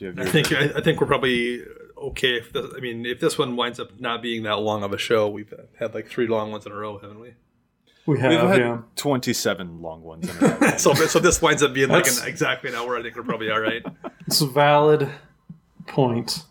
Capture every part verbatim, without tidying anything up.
Do you have I yours think ready? I, I think we're probably okay. If this, I mean, if this one winds up not being that long of a show, we've had like three long ones in a row, haven't we? We have, We've had yeah. twenty-seven long ones in a row. so so this winds up being like That's- an, exactly an hour. I think we're probably all right. It's a valid point.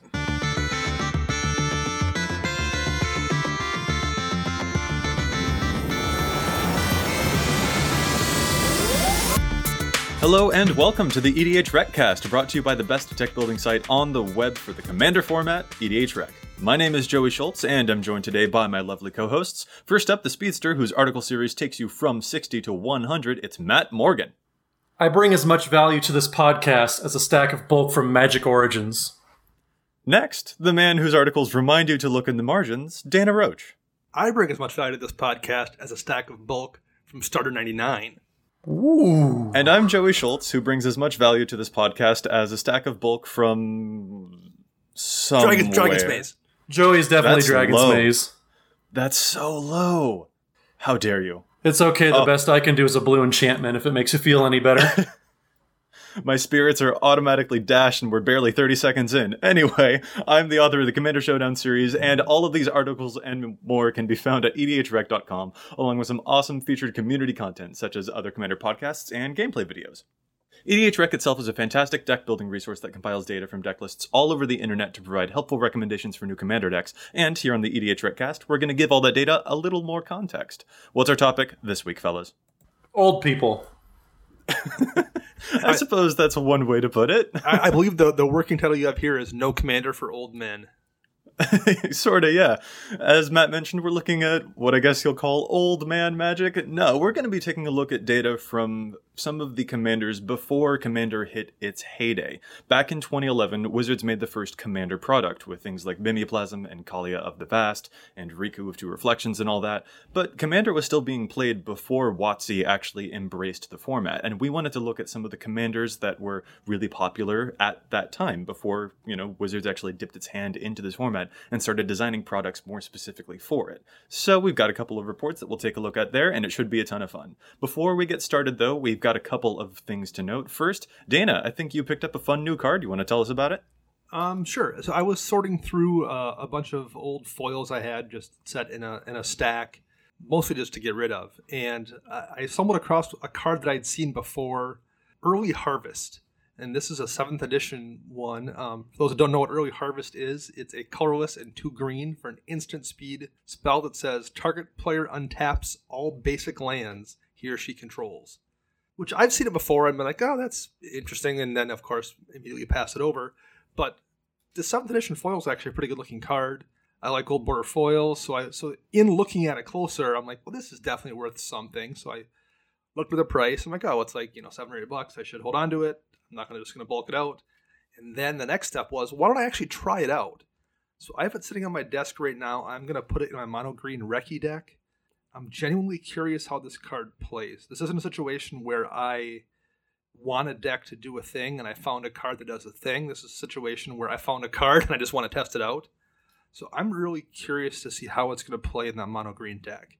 Hello and welcome to the E D H Recast, brought to you by the best deck building site on the web for the Commander format, E D H Rec. My name is Joey Schultz, and I'm joined today by my lovely co-hosts. First up, the Speedster, whose article series takes you from sixty to one hundred. It's Matt Morgan. I bring as much value to this podcast as a stack of bulk from Magic Origins. Next, the man whose articles remind you to look in the margins, Dana Roach. I bring as much value to this podcast as a stack of bulk from Starter ninety-nine. Ooh. And I'm Joey Schultz, who brings as much value to this podcast as a stack of bulk from somewhere. Dragon, Dragon's Maze. Joey's definitely That's Dragon's low. Maze. That's so low. How dare you? It's okay, the Oh. best I can do is a blue enchantment if it makes you feel any better. My spirits are automatically dashed and we're barely thirty seconds in. Anyway, I'm the author of the Commander Showdown series, and all of these articles and more can be found at e d h rec dot com, along with some awesome featured community content, such as other Commander podcasts and gameplay videos. E D H Rec itself is a fantastic deck building resource that compiles data from deck lists all over the internet to provide helpful recommendations for new Commander decks, and here on the E D H Recast, we're going to give all that data a little more context. What's our topic this week, fellas? Old people. I suppose that's one way to put it. I, I believe the the working title you have here is No Commander for Old Men. Sorta, yeah. As Matt mentioned, we're looking at what I guess you'll call old man magic. No, we're going to be taking a look at data from some of the commanders before Commander hit its heyday. Back in twenty eleven, Wizards made the first Commander product with things like Mimeoplasm and Kaalia of the Vast and Riku of Two Reflections and all that. But Commander was still being played before WotC actually embraced the format, and we wanted to look at some of the commanders that were really popular at that time before, you know, Wizards actually dipped its hand into this format and started designing products more specifically for it. So we've got a couple of reports that we'll take a look at there, and it should be a ton of fun. Before we get started, though, we've got a couple of things to note. First, Dana, I think you picked up a fun new card. You want to tell us about it? Um, sure. So I was sorting through uh, a bunch of old foils I had just set in a in a stack, mostly just to get rid of. And I, I stumbled across a card that I'd seen before, Early Harvest. And this is a seventh edition one. Um, for those who don't know what Early Harvest is, it's a colorless and two green for an instant speed spell that says target player untaps all basic lands he or she controls. Which I've seen it before and been like, oh, that's interesting. And then, of course, immediately pass it over. But the seventh edition foil is actually a pretty good looking card. I like gold border foils. So I so in looking at it closer, I'm like, well, this is definitely worth something. So I looked at the price. I'm like, oh, it's like, you know, seven or eight bucks. I should hold on to it. I'm not gonna just going to bulk it out. And then the next step was, why don't I actually try it out? So I have it sitting on my desk right now. I'm going to put it in my mono green Recce deck. I'm genuinely curious how this card plays. This isn't a situation where I want a deck to do a thing and I found a card that does a thing. This is a situation where I found a card and I just want to test it out. So I'm really curious to see how it's going to play in that mono green deck.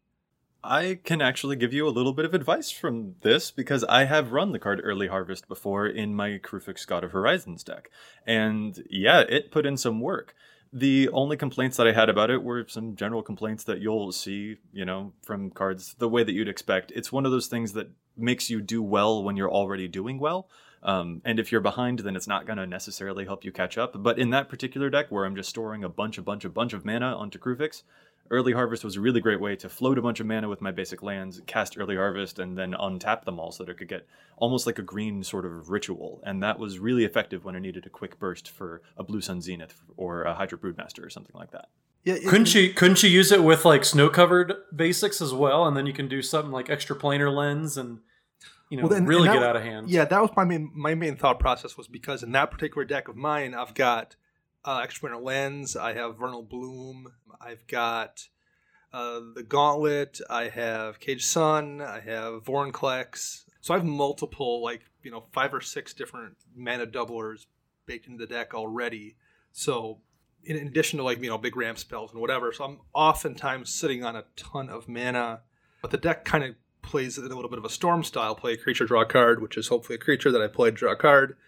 I can actually give you a little bit of advice from this because I have run the card Early Harvest before in my Krufix God of Horizons deck. And yeah, it put in some work. The only complaints that I had about it were some general complaints that you'll see, you know, from cards the way that you'd expect. It's one of those things that makes you do well when you're already doing well. Um, and if you're behind, then it's not going to necessarily help you catch up. But in that particular deck where I'm just storing a bunch, a bunch, a bunch of mana onto Krufix, Early Harvest was a really great way to float a bunch of mana with my basic lands, cast Early Harvest, and then untap them all so that it could get almost like a green sort of ritual. And that was really effective when I needed a quick burst for a Blue Sun Zenith or a Hydra Broodmaster or something like that. Yeah, it, Couldn't you couldn't you use it with like snow-covered basics as well, and then you can do something like extra planar lens and you know Well, then- really and get that- out of hand. Yeah, that was my main my main thought process was because in that particular deck of mine, I've got uh, Extra Winter Lens, I have Vernal Bloom, I've got uh, the Gauntlet, I have Cage Sun, I have Vorinclex. So I have multiple, like, you know, five or six different mana doublers baked into the deck already. So in addition to, like, you know, big ramp spells and whatever, so I'm oftentimes sitting on a ton of mana. But the deck kind of plays in a little bit of a storm style play, creature, draw a card, which is hopefully a creature that I play, draw a card.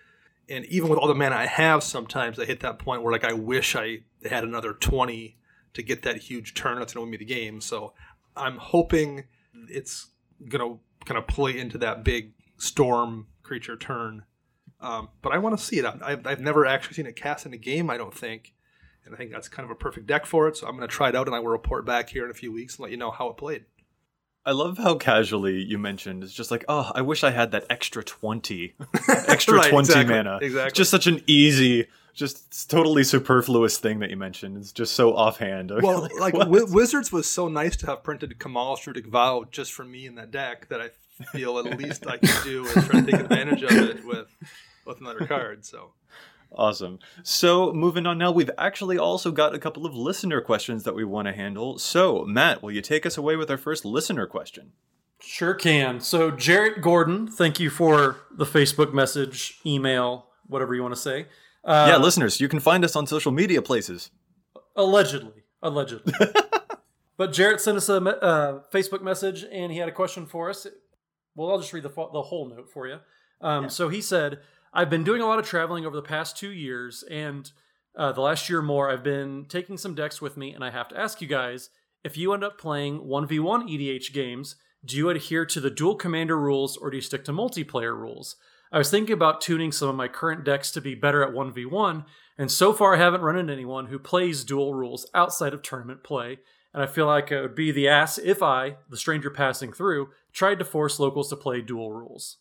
And even with all the mana I have, sometimes I hit that point where like I wish I had another twenty to get that huge turn that's going to win me the game. So I'm hoping it's going to kind of play into that big storm creature turn. Um, but I want to see it. I've, I've never actually seen it cast in a game, I don't think. And I think that's kind of a perfect deck for it. So I'm going to try it out, and I will report back here in a few weeks and let you know how it played. I love how casually you mentioned it's just like, oh, I wish I had that extra twenty, extra right, twenty exactly, mana. Exactly. It's just such an easy, just totally superfluous thing that you mentioned. It's just so offhand. Well, like, like w- Wizards was so nice to have printed Kamal Strutic Vow just for me in that deck that I feel at least I can do is try to take advantage of it with with another card. So. Awesome. So moving on now, we've actually also got a couple of listener questions that we want to handle. So Matt, will you take us away with our first listener question? Sure can. So Jarrett Gordon, thank you for the Facebook message, email, whatever you want to say. Uh, yeah, listeners, you can find us on social media places. Allegedly. Allegedly. But Jarrett sent us a uh, Facebook message, and he had a question for us. Well, I'll just read the, the whole note for you. Um, yeah. So he said, I've been doing a lot of traveling over the past two years, and uh, the last year or more, I've been taking some decks with me, and I have to ask you guys, if you end up playing one v one E D H games, do you adhere to the dual commander rules, or do you stick to multiplayer rules? I was thinking about tuning some of my current decks to be better at one v one, and so far I haven't run into anyone who plays dual rules outside of tournament play, and I feel like it would be the ass if I, the stranger passing through, tried to force locals to play dual rules.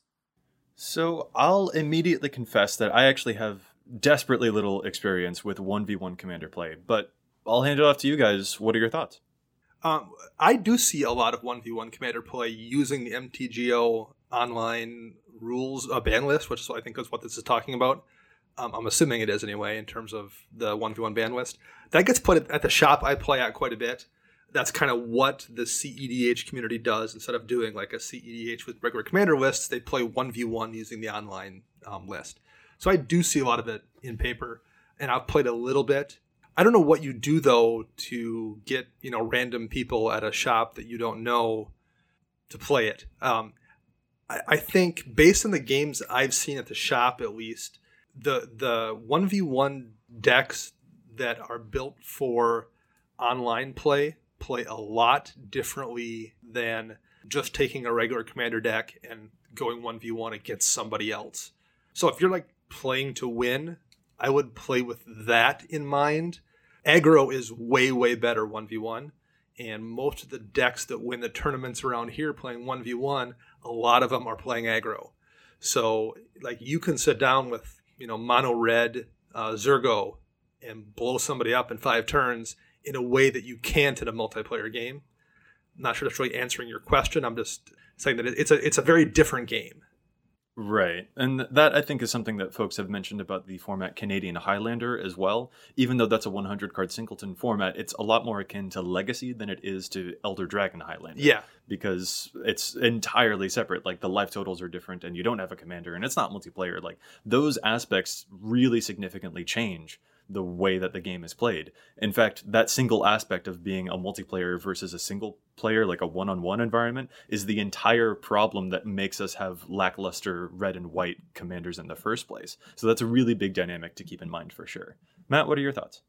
So I'll immediately confess that I actually have desperately little experience with one v one commander play, but I'll hand it off to you guys. What are your thoughts? Um, I do see a lot of one v one commander play using the M T G O online rules uh, ban list, which is what I think is what this is talking about. Um, I'm assuming it is anyway, in terms of the one v one ban list. That gets put at the shop I play at quite a bit. That's kind of what the C E D H community does. Instead of doing like a C E D H with regular commander lists, they play one v one using the online um, list. So I do see a lot of it in paper, and I've played a little bit. I don't know what you do, though, to get, you know, random people at a shop that you don't know to play it. Um, I, I think based on the games I've seen at the shop, at least, the the one v one decks that are built for online play play a lot differently than just taking a regular commander deck and going one v one against somebody else. So if you're like playing to win, I would play with that in mind. Aggro is way, way better one v one. And most of the decks that win the tournaments around here playing one v one, a lot of them are playing aggro. So like you can sit down with, you know, mono red uh, Zergo and blow somebody up in five turns in a way that you can't in a multiplayer game. I'm not sure that's really answering your question. I'm just saying that it's a it's a very different game. Right. And that, I think, is something that folks have mentioned about the format Canadian Highlander as well. Even though that's a one hundred card singleton format, it's a lot more akin to Legacy than it is to Elder Dragon Highlander. Yeah. Because it's entirely separate. Like, the life totals are different, and you don't have a commander, and it's not multiplayer. Like, those aspects really significantly change the way that the game is played. In fact, that single aspect of being a multiplayer versus a single player, like a one-on-one environment, is the entire problem that makes us have lackluster red and white commanders in the first place. So that's a really big dynamic to keep in mind for sure. Matt, what are your thoughts?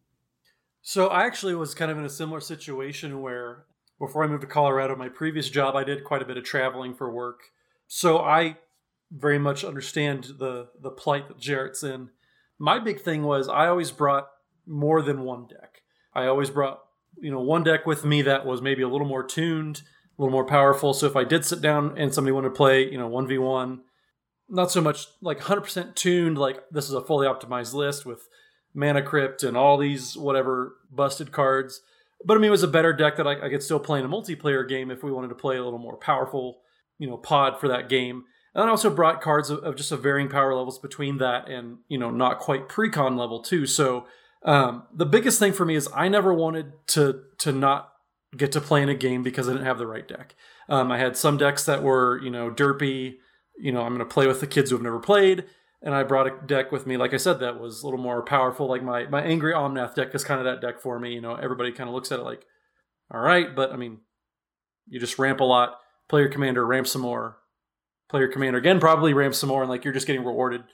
So I actually was kind of in a similar situation where before I moved to Colorado, my previous job, I did quite a bit of traveling for work. So I very much understand the the plight that Jarrett's in. My big thing was I always brought more than one deck. I always brought, you know, one deck with me that was maybe a little more tuned, a little more powerful. So if I did sit down and somebody wanted to play, you know, one v one, not so much like one hundred percent tuned, like this is a fully optimized list with Mana Crypt and all these whatever busted cards. But I mean, it was a better deck that I, I could still play in a multiplayer game if we wanted to play a little more powerful, you know, pod for that game. And I also brought cards of, of just a varying power levels between that and, you know, not quite pre-con level too. So um, the biggest thing for me is I never wanted to to not get to play in a game because I didn't have the right deck. Um, I had some decks that were, you know, derpy, you know, I'm going to play with the kids who have never played. And I brought a deck with me, like I said, that was a little more powerful. Like my, my Angry Omnath deck is kind of that deck for me. You know, everybody kind of looks at it like, all right, but I mean, you just ramp a lot, play your commander, ramp some more. Play your commander again, probably ramp some more, and like you're just getting rewarded.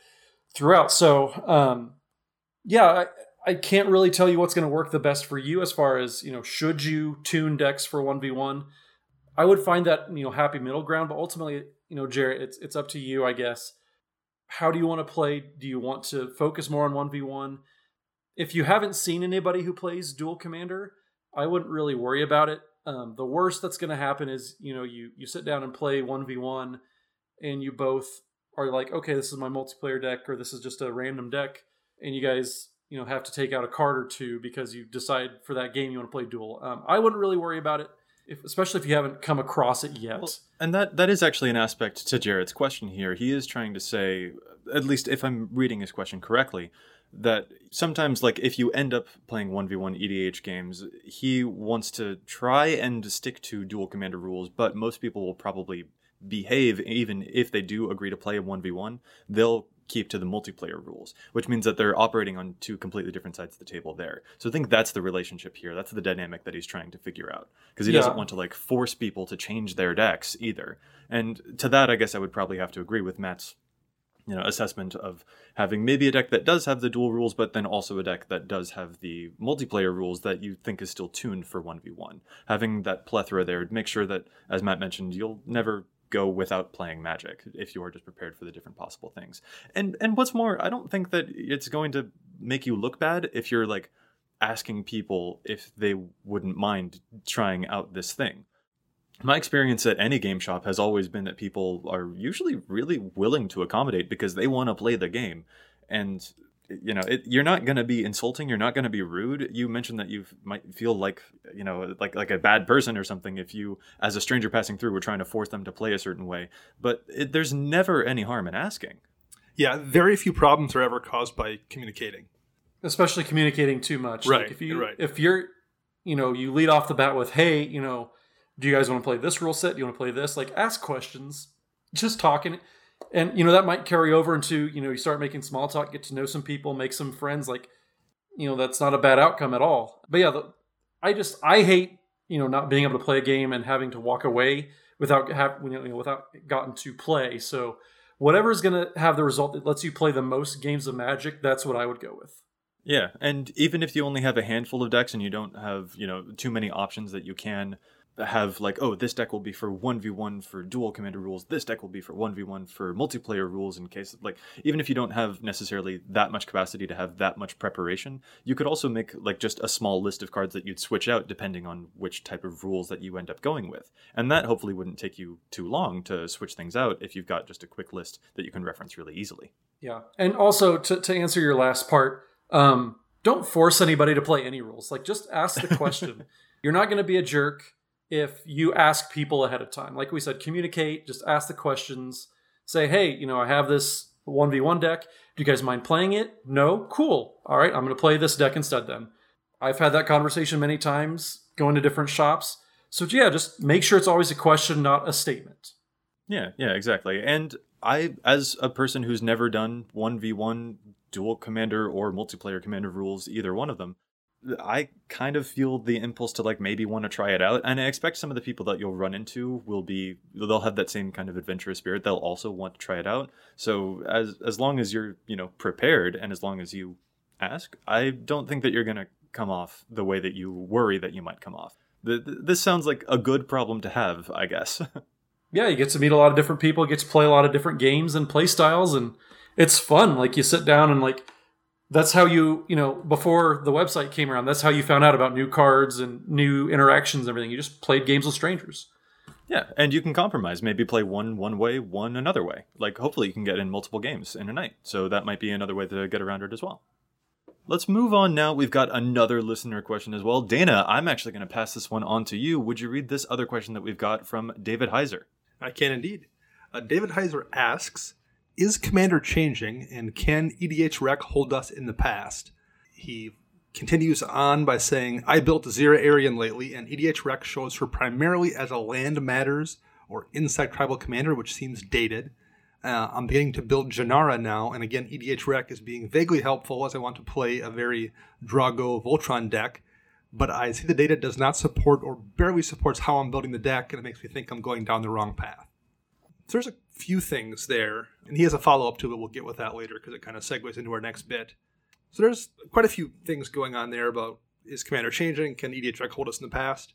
throughout. So, um, yeah, I, I can't really tell you what's going to work the best for you as far as, you know, should you tune decks for one v one? I would find that, you know, happy middle ground, but ultimately, you know, Jarrett, it's it's up to you, I guess. How do you want to play? Do you want to focus more on one v one? If you haven't seen anybody who plays dual commander, I wouldn't really worry about it. Um, the worst that's going to happen is, you know, you you sit down and play one v one and you both are like, okay, this is my multiplayer deck or this is just a random deck. And you guys, you know, have to take out a card or two because you decide for that game you want to play dual. Um, I wouldn't really worry about it, if, especially if you haven't come across it yet. Well, and that that is actually an aspect to Jarrett's question here. He is trying to say, at least if I'm reading his question correctly, that sometimes, like, if you end up playing one v one E D H games, he wants to try and stick to dual commander rules, but most people will probably behave, even if they do agree to play a one v one, they'll keep to the multiplayer rules, which means that they're operating on two completely different sides of the table there. So I think that's the relationship here. That's the dynamic that he's trying to figure out, because he yeah. doesn't want to like force people to change their decks either. And to that, I guess I would probably have to agree with Matt's you know, assessment of having maybe a deck that does have the dual rules, but then also a deck that does have the multiplayer rules that you think is still tuned for one v one. Having that plethora there would make sure that, as Matt mentioned, you'll never go without playing Magic if you are just prepared for the different possible things. And and what's more, I don't think that it's going to make you look bad if you're like asking people if they wouldn't mind trying out this thing. My experience at any game shop has always been that people are usually really willing to accommodate because they want to play the game. And, you know, it, you're not going to be insulting. You're not going to be rude. You mentioned that you might feel like, you know, like like a bad person or something if you, as a stranger passing through, were trying to force them to play a certain way. But it, there's never any harm in asking. Yeah, very few problems are ever caused by communicating. Especially communicating too much. Right, like if you, right. If you're, you know, you lead off the bat with, hey, you know, do you guys want to play this rule set? Do you want to play this? Like, ask questions. Just talking. And, you know, that might carry over into, you know, you start making small talk, get to know some people, make some friends. Like, you know, that's not a bad outcome at all. But yeah, the, I just, I hate, you know, not being able to play a game and having to walk away without have, you know, without gotten to play. So whatever's going to have the result that lets you play the most games of Magic, that's what I would go with. Yeah. And even if you only have a handful of decks and you don't have, you know, too many options that you can have, like, oh, this deck will be for one v one for dual commander rules, this deck will be for one v one for multiplayer rules, in case of, like, even if you don't have necessarily that much capacity to have that much preparation, you could also make like just a small list of cards that you'd switch out depending on which type of rules that you end up going with. And that hopefully wouldn't take you too long to switch things out if you've got just a quick list that you can reference really easily. Yeah. And also to, to answer your last part, um, don't force anybody to play any rules. Like, just ask the question. You're not going to be a jerk if you ask people ahead of time. Like we said, communicate, just ask the questions. Say, hey, you know, I have this one v one deck. Do you guys mind playing it? No? Cool. All right, I'm going to play this deck instead then. I've had that conversation many times going to different shops. So yeah, just make sure it's always a question, not a statement. Yeah, yeah, exactly. And I, as a person who's never done one v one dual commander or multiplayer commander rules, either one of them, I kind of feel the impulse to like maybe want to try it out. And I expect some of the people that you'll run into will be, they'll have that same kind of adventurous spirit. They'll also want to try it out. So as as long as you're, you know, prepared and as long as you ask, I don't think that you're going to come off the way that you worry that you might come off. The, the, this sounds like a good problem to have, I guess. Yeah, you get to meet a lot of different people, get to play a lot of different games and play styles, and it's fun. Like, you sit down and like, that's how you, you know, before the website came around, that's how you found out about new cards and new interactions and everything. You just played games with strangers. Yeah, and you can compromise. Maybe play one one way, one another way. Like, hopefully you can get in multiple games in a night. So that might be another way to get around it as well. Let's move on now. We've got another listener question as well. Dana, I'm actually going to pass this one on to you. Would you read this other question that we've got from David Heiser? I can indeed. Uh, David Heiser asks, is Commander changing, and can E D H Rec hold us in the past? He continues on by saying, I built Zira Arian lately, and E D H Rec shows her primarily as a land matters or inside tribal commander, which seems dated. Uh, I'm beginning to build Janara now, and again, E D H Rec is being vaguely helpful as I want to play a very Drago Voltron deck, but I see the data does not support or barely supports how I'm building the deck, and it makes me think I'm going down the wrong path. So there's a few things there, and he has a follow-up to it. We'll get with that later because it kind of segues into our next bit. So there's quite a few things going on there about, is Commander changing? Can E D H Rec hold us in the past?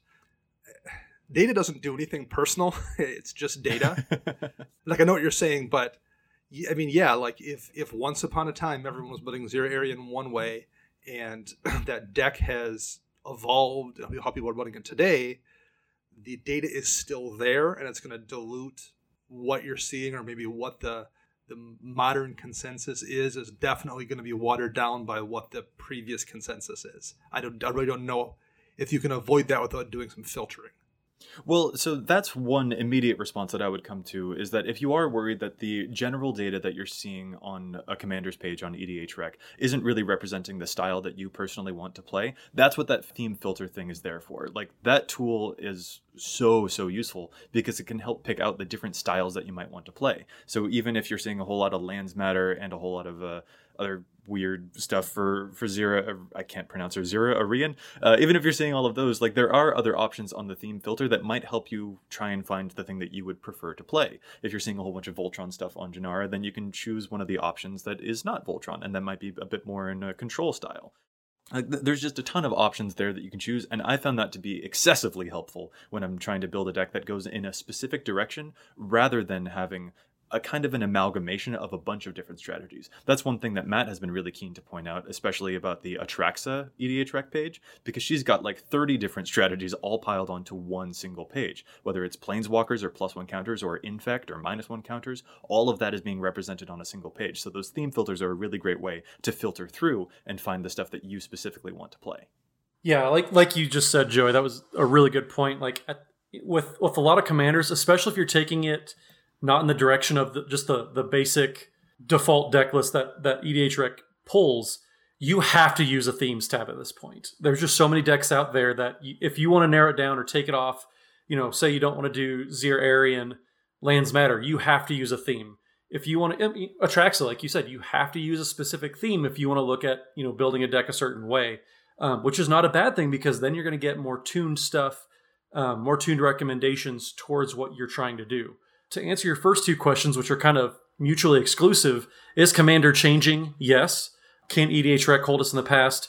Data doesn't do anything personal. It's just data. Like, I know what you're saying, but I mean, yeah, like if, if once upon a time everyone was building Zero Area in one way and that deck has evolved, how people are building it today, the data is still there and it's going to dilute what you're seeing, or maybe what the the modern consensus is, is definitely going to be watered down by what the previous consensus is. I don't, I really don't know if you can avoid that without doing some filtering. Well, so that's one immediate response that I would come to, is that if you are worried that the general data that you're seeing on a commander's page on E D H Rec isn't really representing the style that you personally want to play, that's what that theme filter thing is there for. Like, that tool is so, so useful because it can help pick out the different styles that you might want to play. So even if you're seeing a whole lot of lands matter and a whole lot of uh, other weird stuff for for Zira, I can't pronounce her, Zira Arian. Uh, even if you're seeing all of those, like, there are other options on the theme filter that might help you try and find the thing that you would prefer to play. If you're seeing a whole bunch of Voltron stuff on Janara, then you can choose one of the options that is not Voltron, and that might be a bit more in a control style. Like, th- there's just a ton of options there that you can choose, and I found that to be excessively helpful when I'm trying to build a deck that goes in a specific direction, rather than having a kind of an amalgamation of a bunch of different strategies. That's one thing that Matt has been really keen to point out, especially about the Atraxa E D H Rec page, because she's got like thirty different strategies all piled onto one single page. Whether it's Planeswalkers or plus one counters or Infect or minus one counters, all of that is being represented on a single page. So those theme filters are a really great way to filter through and find the stuff that you specifically want to play. Yeah, like like you just said, Joey, that was a really good point. Like, at, with with a lot of commanders, especially if you're taking it not in the direction of the, just the, the basic default deck list that, that E D H Rec pulls, you have to use a themes tab at this point. There's just so many decks out there that you, if you want to narrow it down or take it off, you know, say you don't want to do Zir Arian, Lands Matter, you have to use a theme. If you want to, Atraxa, like you said, you have to use a specific theme if you want to look at, you know, building a deck a certain way, um, which is not a bad thing, because then you're going to get more tuned stuff, um, more tuned recommendations towards what you're trying to do. To answer your first two questions, which are kind of mutually exclusive, is Commander changing? Yes. Can E D H Rec hold us in the past?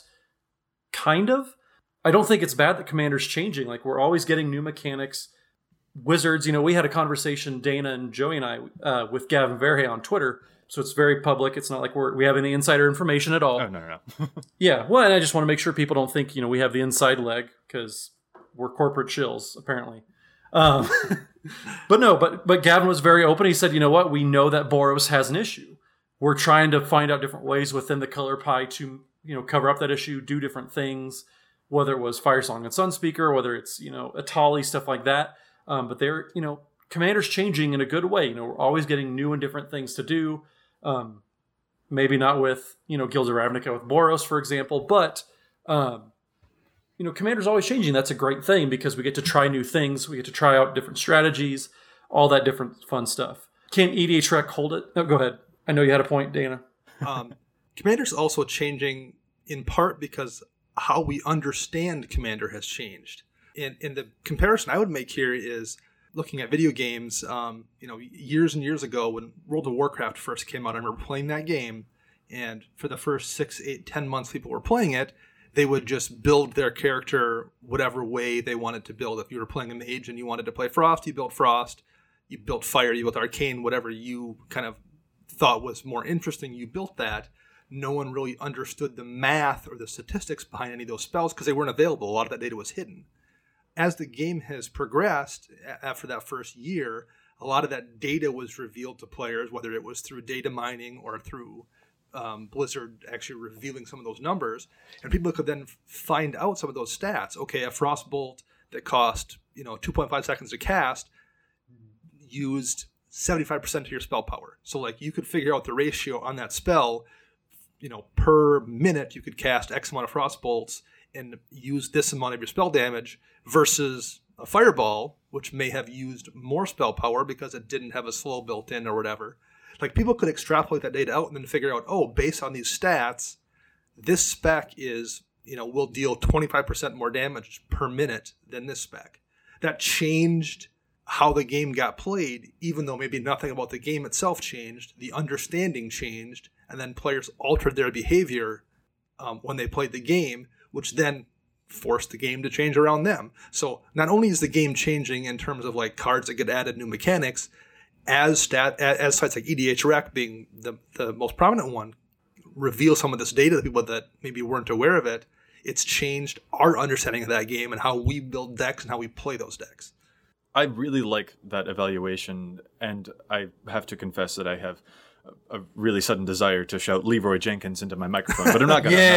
Kind of. I don't think it's bad that Commander's changing. Like, we're always getting new mechanics. Wizards, you know, we had a conversation, Dana and Joey and I, uh, with Gavin Verhey on Twitter, so it's very public. It's not like we're, we have any insider information at all. Oh, no, no, no. Yeah, well, and I just want to make sure people don't think, you know, we have the inside leg, because we're corporate shills, apparently. Um, but no, but but Gavin was very open. He said, you know what, we know that Boros has an issue. We're trying to find out different ways within the color pie to, you know, cover up that issue, do different things, whether it was Firesong and Sunspeaker, whether it's, you know, Atali, stuff like that. Um, but they're, you know, Commander's changing in a good way. You know, we're always getting new and different things to do. Um, maybe not with, you know, Guilds of Ravnica with Boros, for example, but um, you know, Commander's always changing. That's a great thing, because we get to try new things. We get to try out different strategies, all that different fun stuff. Can E D H Rec hold it? No, go ahead. I know you had a point, Dana. um, Commander's also changing in part because how we understand Commander has changed. And, and the comparison I would make here is looking at video games. Um, you know, years and years ago when World of Warcraft first came out, I remember playing that game, and for the first six, eight, ten months people were playing it, they would just build their character whatever way they wanted to build. If you were playing a mage and you wanted to play Frost, you built Frost. You built Fire, you built Arcane, whatever you kind of thought was more interesting, you built that. No one really understood the math or the statistics behind any of those spells because they weren't available. A lot of that data was hidden. As the game has progressed after that first year, a lot of that data was revealed to players, whether it was through data mining or through Um, Blizzard actually revealing some of those numbers, and people could then find out some of those stats. Okay, a Frostbolt that cost, you know, two point five seconds to cast used seventy-five percent of your spell power. So, like, you could figure out the ratio on that spell, you know, per minute you could cast X amount of Frostbolts and use this amount of your spell damage, versus a Fireball, which may have used more spell power because it didn't have a slow built in or whatever. Like, people could extrapolate that data out and then figure out, oh, based on these stats, this spec is, you know, will deal twenty-five percent more damage per minute than this spec. That changed how the game got played, even though maybe nothing about the game itself changed, the understanding changed, and then players altered their behavior um, when they played the game, which then forced the game to change around them. So not only is the game changing in terms of like cards that get added, new mechanics, as stat as sites like E D H Rec being the, the most prominent one, reveal some of this data to people that maybe weren't aware of it, it's changed our understanding of that game and how we build decks and how we play those decks. I really like that evaluation, and I have to confess that I have a really sudden desire to shout Leroy Jenkins into my microphone, but I'm not going to.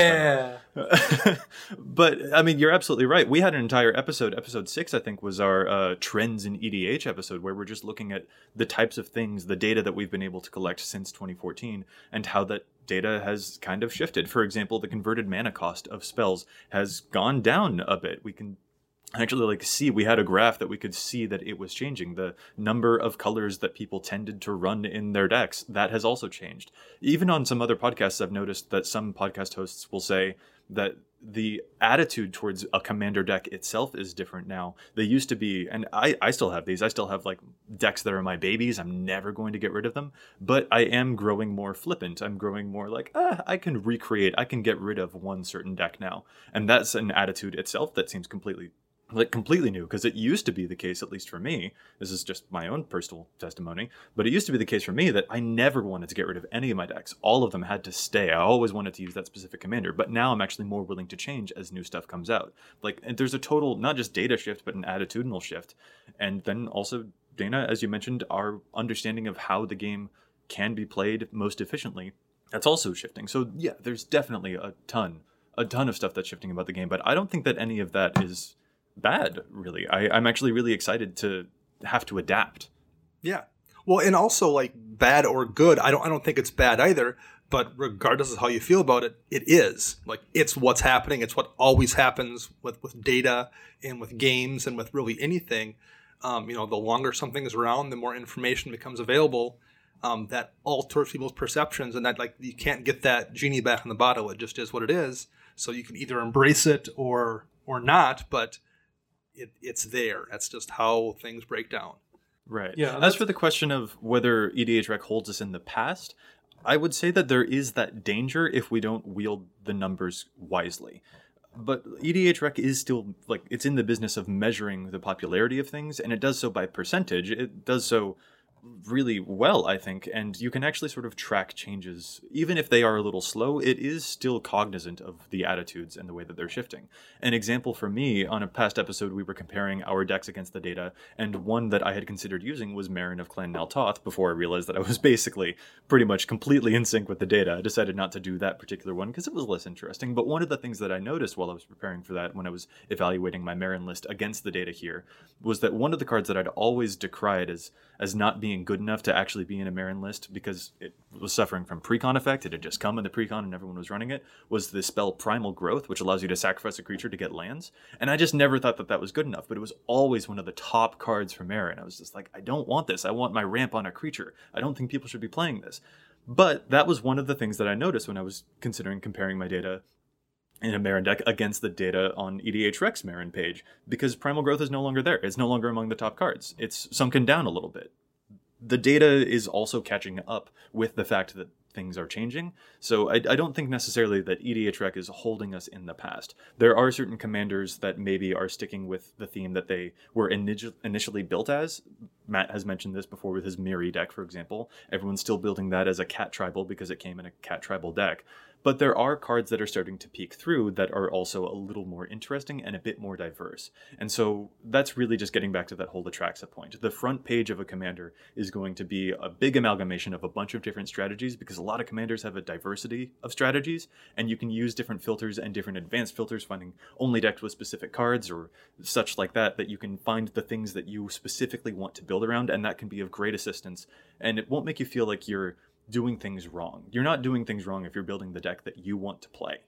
Yeah. But, I mean, you're absolutely right. We had an entire episode, episode six, I think, was our uh, Trends in E D H episode, where we're just looking at the types of things, the data that we've been able to collect since twenty fourteen, and how that data has kind of shifted. For example, the converted mana cost of spells has gone down a bit. We can actually like see, we had a graph that we could see that it was changing. The number of colors that people tended to run in their decks, that has also changed. Even on some other podcasts, I've noticed that some podcast hosts will say that the attitude towards a commander deck itself is different now. They used to be, and I, I still have these, I still have like decks that are my babies. I'm never going to get rid of them, but I am growing more flippant. I'm growing more like, ah, I can recreate, I can get rid of one certain deck now. And that's an attitude itself that seems completely like completely new, because it used to be the case, at least for me, this is just my own personal testimony, but it used to be the case for me that I never wanted to get rid of any of my decks. All of them had to stay. I always wanted to use that specific commander, but now I'm actually more willing to change as new stuff comes out. Like, and there's a total, not just data shift, but an attitudinal shift. And then also, Dana, as you mentioned, our understanding of how the game can be played most efficiently, that's also shifting. So yeah, there's definitely a ton, a ton of stuff that's shifting about the game, but I don't think that any of that is bad, really. I, I'm actually really excited to have to adapt. Yeah. Well, and also like bad or good, I don't I don't think it's bad either, but regardless of how you feel about it, it is. Like, it's what's happening. It's what always happens with, with data and with games and with really anything. Um, you know, the longer something is around, the more information becomes available um, that alters people's perceptions, and that like you can't get that genie back in the bottle. It just is what it is. So you can either embrace it or or not, but It, it's there. That's just how things break down. Right. Yeah. As for the question of whether E D H Rec holds us in the past, I would say that there is that danger if we don't wield the numbers wisely. But E D H Rec is still, like, it's in the business of measuring the popularity of things, and it does so by percentage. It does so really well, I think, and you can actually sort of track changes. Even if they are a little slow, it is still cognizant of the attitudes and the way that they're shifting. An example for me, on a past episode, we were comparing our decks against the data, and one that I had considered using was Meren of Clan Nal Toth, before I realized that I was basically pretty much completely in sync with the data. I decided not to do that particular one because it was less interesting, but one of the things that I noticed while I was preparing for that, when I was evaluating my Meren list against the data here, was that one of the cards that I'd always decried as, as not being good enough to actually be in a Meren list because it was suffering from precon effect, it had just come in the precon and everyone was running it, was the spell Primal Growth, which allows you to sacrifice a creature to get lands. And I just never thought that that was good enough, but it was always one of the top cards for Meren. I was just like, I don't want this. I want my ramp on a creature. I don't think people should be playing this. But that was one of the things that I noticed when I was considering comparing my data in a Meren deck against the data on E D H Rec's Meren page, because Primal Growth is no longer there. It's no longer among the top cards. It's sunken down a little bit. The data is also catching up with the fact that things are changing. So I, I don't think necessarily that E D H Rec is holding us in the past. There are certain commanders that maybe are sticking with the theme that they were initi- initially built as. Matt has mentioned this before with his Miri deck, for example. Everyone's still building that as a cat tribal because it came in a cat tribal deck. But there are cards that are starting to peek through that are also a little more interesting and a bit more diverse. And so that's really just getting back to that whole Atraxa point. The front page of a commander is going to be a big amalgamation of a bunch of different strategies, because a lot of commanders have a diversity of strategies, and you can use different filters and different advanced filters, finding only decked with specific cards or such like that, that you can find the things that you specifically want to build around, and that can be of great assistance. And it won't make you feel like you're doing things wrong. You're not doing things wrong if you're building the deck that you want to play.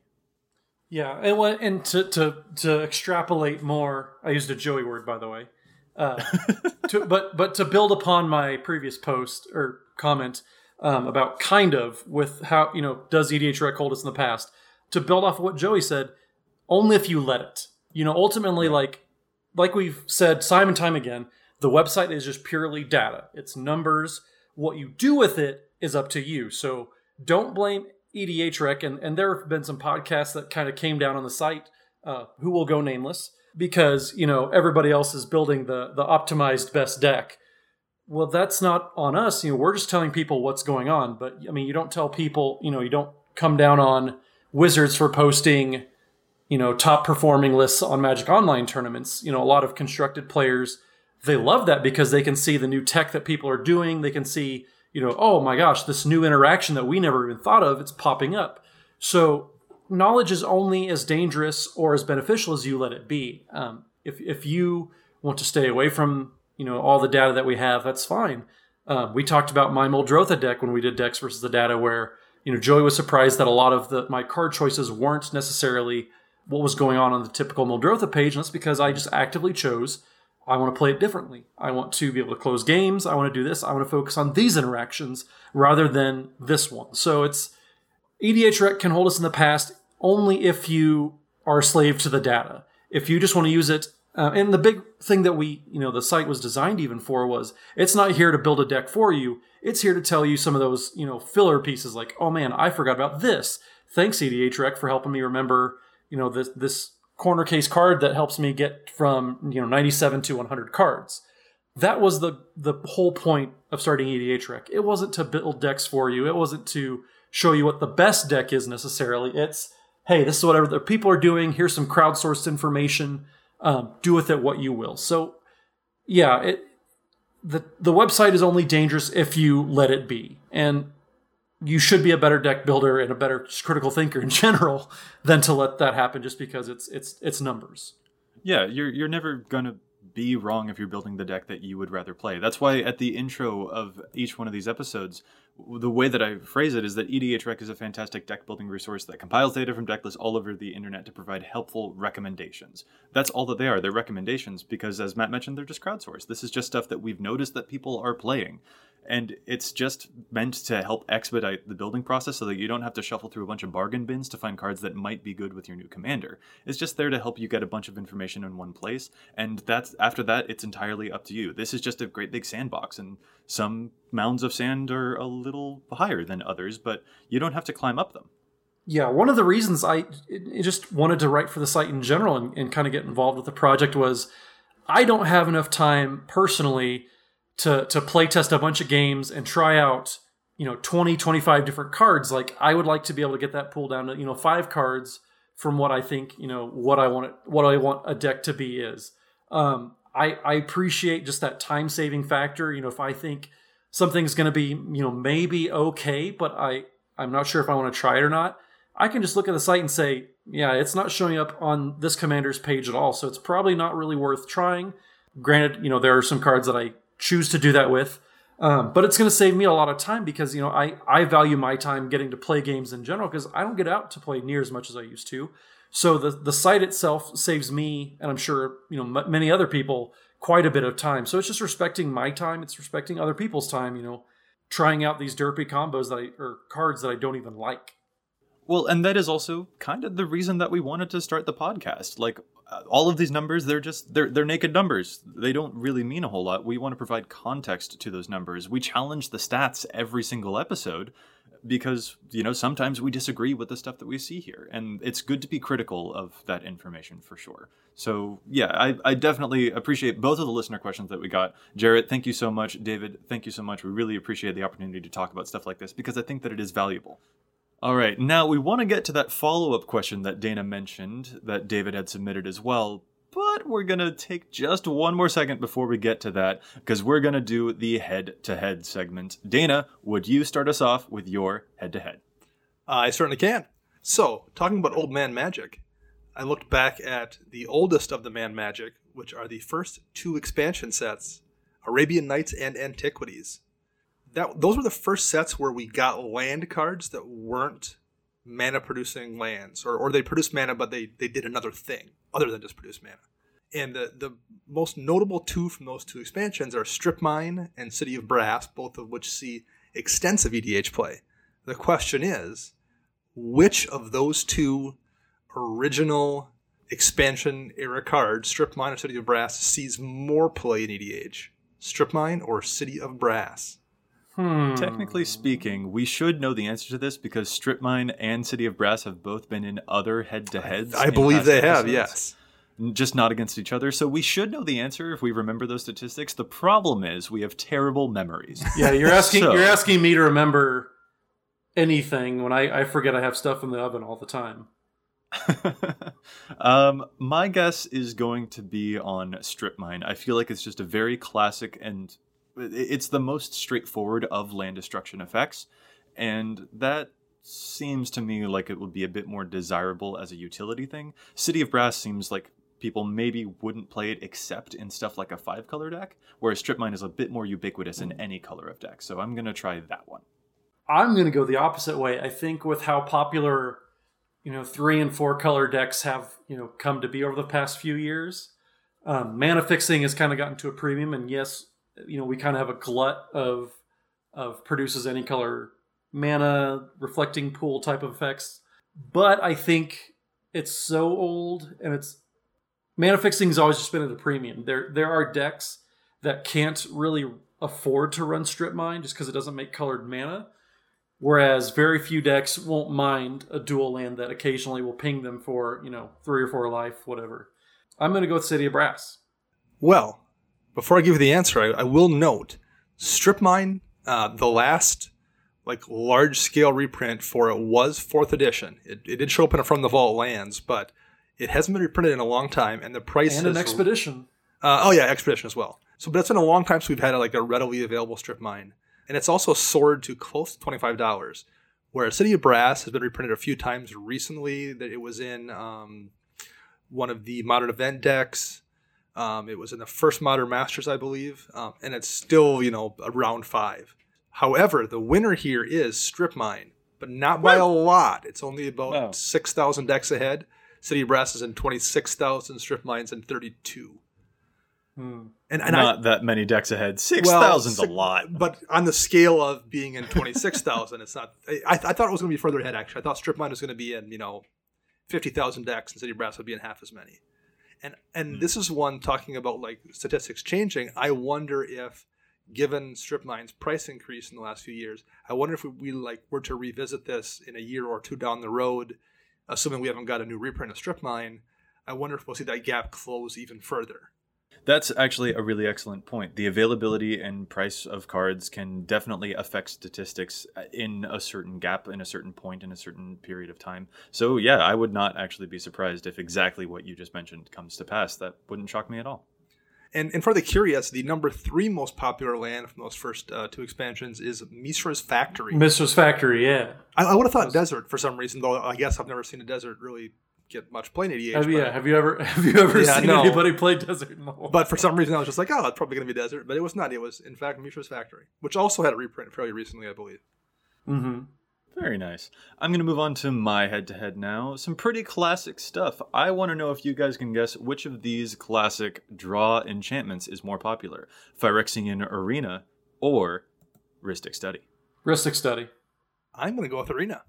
Yeah, and what, and to, to to extrapolate more, I used a Joey word, by the way, uh, to, but but to build upon my previous post or comment um, about kind of with how, you know, does E D H Rec hold us in the past? To build off of what Joey said, only if you let it. You know, ultimately, like like we've said time and time again, The website is just purely data. It's numbers. What you do with it is up to you. So don't blame E D H Rec. And, and there have been some podcasts that kind of came down on the site, uh, who will go nameless, because, you know, everybody else is building the, the optimized best deck. Well, that's not on us. You know, we're just telling people what's going on. But I mean, you don't tell people, you know, you don't come down on Wizards for posting, you know, top performing lists on Magic Online tournaments. You know, a lot of constructed players, they love that because they can see the new tech that people are doing. They can see, you know, oh my gosh, this new interaction that we never even thought of, it's popping up. So knowledge is only as dangerous or as beneficial as you let it be. Um, if if you want to stay away from, you know, all the data that we have, that's fine. Uh, we talked about my Muldrotha deck when we did decks versus the data, where, you know, Joey was surprised that a lot of the my card choices weren't necessarily what was going on on the typical Muldrotha page. And that's because I just actively chose, I want to play it differently. I want to be able to close games. I want to do this. I want to focus on these interactions rather than this one. So it's E D H Rec can hold us in the past only if you are a slave to the data. If you just want to use it, uh, and the big thing that we, you know, the site was designed even for was, it's not here to build a deck for you. It's here to tell you some of those, you know, filler pieces like, oh man, I forgot about this. Thanks E D H Rec for helping me remember, you know, this this corner case card that helps me get from, you know, ninety-seven to one hundred cards. That was the the whole point of starting E D H Rec. It wasn't to build decks for you. It wasn't to show you what the best deck is necessarily. It's, hey, this is what other people are doing. Here's some crowdsourced information. Um, do with it what you will. So, yeah, it the the website is only dangerous if you let it be. And you should be a better deck builder and a better critical thinker in general than to let that happen just because it's it's it's numbers. Yeah, you're you're never gonna be wrong if you're building the deck that you would rather play. That's why at the intro of each one of these episodes, the way that I phrase it is that E D H Rec is a fantastic deck building resource that compiles data from deck lists all over the internet to provide helpful recommendations. That's all that they are. They're recommendations because, as Matt mentioned, they're just crowdsourced. This is just stuff that we've noticed that people are playing. And it's just meant to help expedite the building process so that you don't have to shuffle through a bunch of bargain bins to find cards that might be good with your new commander. It's just there to help you get a bunch of information in one place. And that's after that, it's entirely up to you. This is just a great big sandbox, and some mounds of sand are a little higher than others, but you don't have to climb up them. Yeah, one of the reasons I just wanted to write for the site in general and, and kind of get involved with the project was I don't have enough time personally to to play test a bunch of games and try out, you know, twenty, twenty-five different cards. Like, I would like to be able to get that pool down to, you know, five cards from what I think, you know, what I want it, what I want a deck to be is. Um, I, I appreciate just that time saving factor. You know, if I think something's going to be, you know, maybe okay, but I, I'm not sure if I want to try it or not, I can just look at the site and say, yeah, it's not showing up on this commander's page at all. So it's probably not really worth trying. Granted, you know, there are some cards that I choose to do that with, um, but it's going to save me a lot of time because, you know, I, I value my time getting to play games in general because I don't get out to play near as much as I used to. So the, the site itself saves me, and I'm sure, you know, m- many other people, quite a bit of time. So it's just respecting my time. It's respecting other people's time, you know, trying out these derpy combos that I, or cards that I don't even like. Well, and that is also kind of the reason that we wanted to start the podcast. Like, uh, all of these numbers, they're just, they're, they're naked numbers. They don't really mean a whole lot. We want to provide context to those numbers. We challenge the stats every single episode because, you know, sometimes we disagree with the stuff that we see here. And it's good to be critical of that information for sure. So, yeah, I, I definitely appreciate both of the listener questions that we got. Jarrett, thank you so much. David, thank you so much. We really appreciate the opportunity to talk about stuff like this because I think that it is valuable. All right, now we want to get to that follow-up question that Dana mentioned that David had submitted as well, but we're going to take just one more second before we get to that because we're going to do the head-to-head segment. Dana, would you start us off with your head-to-head? Uh, I certainly can. So, talking about Old Man Magic, I looked back at the oldest of the Man Magic, which are the first two expansion sets, Arabian Nights and Antiquities. That those were the first sets where we got land cards that weren't mana producing lands, or, or they produced mana but they, they did another thing other than just produce mana. And the, the most notable two from those two expansions are Strip Mine and City of Brass, both of which see extensive E D H play. The question is, which of those two original expansion era card, Strip Mine or City of Brass, sees more play in E D H? Strip Mine or City of Brass? Hmm. Technically speaking, we should know the answer to this because Strip Mine and City of Brass have both been in other head-to-heads. I in believe past they have, episodes, yes. just not against each other. So we should know the answer if we remember those statistics. The problem is we have terrible memories. Yeah, you're asking So- you're asking me to remember anything when I, I forget I have stuff in the oven all the time. um, my guess is going to be on Strip Mine. I feel like it's just a very classic and it's the most straightforward of land destruction effects. And that seems to me like it would be a bit more desirable as a utility thing. City of Brass seems like people maybe wouldn't play it except in stuff like a five color deck, whereas Strip Mine is a bit more ubiquitous in any color of deck. So I'm going to try that one. I'm going to go the opposite way. I think with how popular, you know, three and four color decks have, you know, come to be over the past few years, um, mana fixing has kind of gotten to a premium. And yes, you know, we kind of have a glut of of produces any color mana reflecting pool type of effects. But I think it's so old and it's mana fixing has always just been at a premium. There there are decks that can't really afford to run Strip Mine just because it doesn't make colored mana. Whereas very few decks won't mind a dual land that occasionally will ping them for, you know, three or four life, whatever. I'm going to go with City of Brass. Well, before I give you the answer, I, I will note Strip Mine, uh, the last like large scale reprint for it was fourth edition. It, it did show up in a From the Vault lands, but it hasn't been reprinted in a long time, and the price And an has- Expedition. Uh, oh yeah, Expedition as well. So, but it's been a long time since we've had a, like a readily available Strip Mine. And it's also soared to close to twenty-five dollars, whereas City of Brass has been reprinted a few times recently. That it was in um, one of the Modern Event decks. Um, it was in the first Modern Masters, I believe, um, and it's still, you know, around five. However, the winner here is Strip Mine, but not by a lot. It's only about Wow. six thousand decks ahead. City of Brass is in twenty-six thousand, Strip Mine's in thirty-two. Hmm. And, and I, Not that many decks ahead. six Well, thousand's six- a lot. But on the scale of being in twenty-six thousand, it's not. I, I thought it was going to be further ahead, actually. I thought Strip Mine was going to be in, you know, fifty thousand decks, and City of Brass would be in half as many. And and Hmm. this is one talking about, like, statistics changing. I wonder if, given Strip Mine's price increase in the last few years, I wonder if we, we like were to revisit this in a year or two down the road, assuming we haven't got a new reprint of Strip Mine, I wonder if we'll see that gap close even further. That's actually a really excellent point. The availability and price of cards can definitely affect statistics in a certain gap, in a certain point, in a certain period of time. So yeah, I would not actually be surprised if exactly what you just mentioned comes to pass. That wouldn't shock me at all. And, and for the curious, the number three most popular land from those first uh, two expansions is Mishra's Factory. Mistress Factory, yeah. I, I would have thought desert for some reason, though I guess I've never seen a desert really get much play in E D H. Have, but, yeah. Have you ever have you ever Yeah, seen no. anybody play Desert in the whole but for some reason I was just like, oh, it's probably going to be desert. But it was not. It was, in fact, Mishra's Factory, which also had a reprint fairly recently, I believe. Mm-hmm. Very nice. I'm going to move on to my head-to-head now. Some pretty classic stuff. I want to know if you guys can guess which of these classic draw enchantments is more popular. Phyrexian Arena or Rhystic Study. Rhystic Study. I'm going to go with Arena.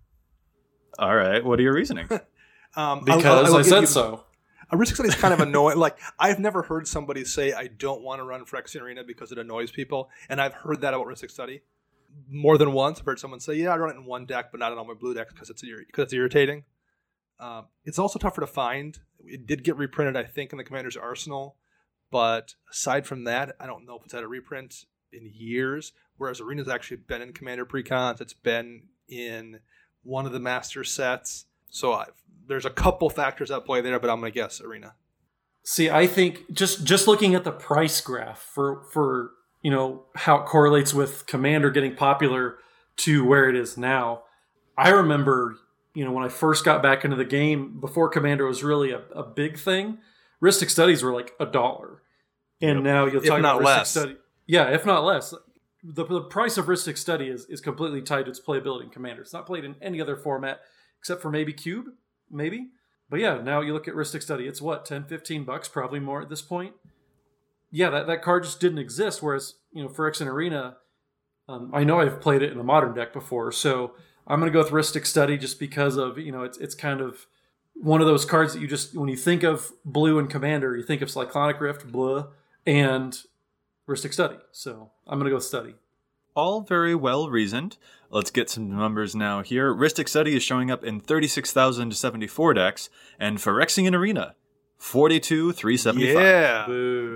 All right, what are your reasoning? Um, Because I'll- I'll- I'll I give said you- so. A Rhystic Study is kind of annoying. Like, I've never heard somebody say, I don't want to run Phyrexian Arena because it annoys people. And I've heard that about Rhystic Study more than once. I've heard someone say, yeah, I run it in one deck, but not in all my blue decks because it's, because it's irritating. Um, it's also tougher to find. It did get reprinted, I think, in the Commander's Arsenal. But aside from that, I don't know if it's had a reprint in years. Whereas Arena's actually been in Commander Precons. It's been in one of the Master sets. So I've, there's a couple factors at play there, but I'm going to guess Arena. See, I think just just looking at the price graph for for you know how it correlates with Commander getting popular to where it is now. I remember, you know, when I first got back into the game before Commander was really a, a big thing, Rhystic Studies were like a dollar, and Yep. now you'll If talk not about Rhystic less. Study. Yeah, if not less. The, the price of Rhystic Study is, is completely tied to its playability in Commander. It's not played in any other format except for maybe Cube, maybe. But yeah, now you look at Rhystic Study, it's what, ten, fifteen bucks, probably more at this point. Yeah, that, that card just didn't exist, whereas, you know, Phyrexian Arena, um, I know I've played it in a Modern deck before, so I'm going to go with Rhystic Study just because of, you know, it's it's kind of one of those cards that you just, when you think of blue and Commander, you think of Cyclonic Rift, blue, and Rhystic Study. So I'm going to go with Study. All very well reasoned. Let's get some numbers now here. Rhystic Study is showing up in thirty-six thousand seventy-four decks, and Phyrexian Arena, forty-two thousand three hundred seventy-five. Yeah. Boo.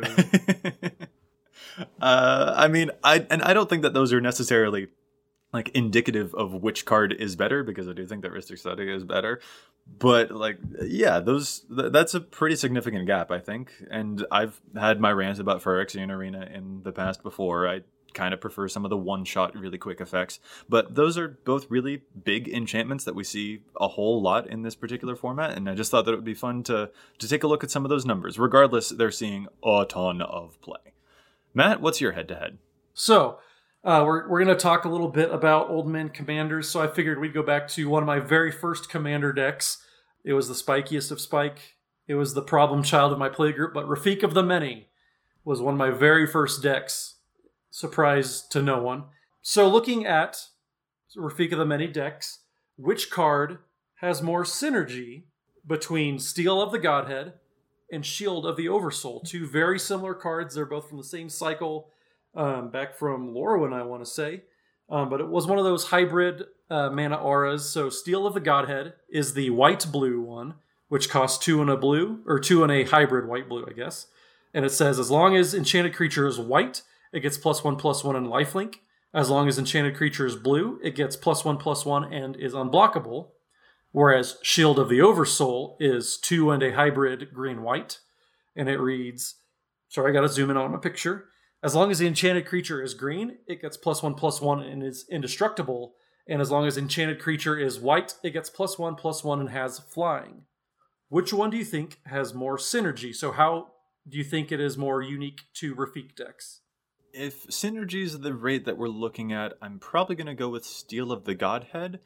uh, I mean, I and I don't think that those are necessarily like indicative of which card is better, because I do think that Rhystic Study is better. But like, yeah, those th- that's a pretty significant gap, I think. And I've had my rant about Phyrexian Arena in the past before. I kind of prefer some of the one-shot, really quick effects. But those are both really big enchantments that we see a whole lot in this particular format. And I just thought that it would be fun to to take a look at some of those numbers. Regardless, they're seeing a ton of play. Matt, what's your head-to-head? So, uh, we're, we're going to talk a little bit about Old Man Commanders. So I figured we'd go back to one of my very first Commander decks. It was the spikiest of Spike. It was the problem child of my playgroup. But Rafiq of the Many was one of my very first decks. Surprise to no one. So looking at Rafiq of the Many decks, which card has more synergy between Steel of the Godhead and Shield of the Oversoul? Two very similar cards. They're both from the same cycle, um, back from Lorwyn, I want to say. Um, but it was one of those hybrid uh, mana auras. So Steel of the Godhead is the white-blue one, which costs two and a blue, or two and a hybrid white-blue, I guess. And it says, as long as enchanted creature is white, it gets plus one, plus one, and lifelink. As long as enchanted creature is blue, it gets plus one, plus one, and is unblockable. Whereas Shield of the Oversoul is two and a hybrid green-white. And it reads, sorry, I got to zoom in on my picture. As long as the enchanted creature is green, it gets plus one, plus one, and is indestructible. And as long as enchanted creature is white, it gets plus one, plus one, and has flying. Which one do you think has more synergy? So how do you think it is more unique to Rafiq decks? If synergy is the rate that we're looking at, I'm probably going to go with Steel of the Godhead.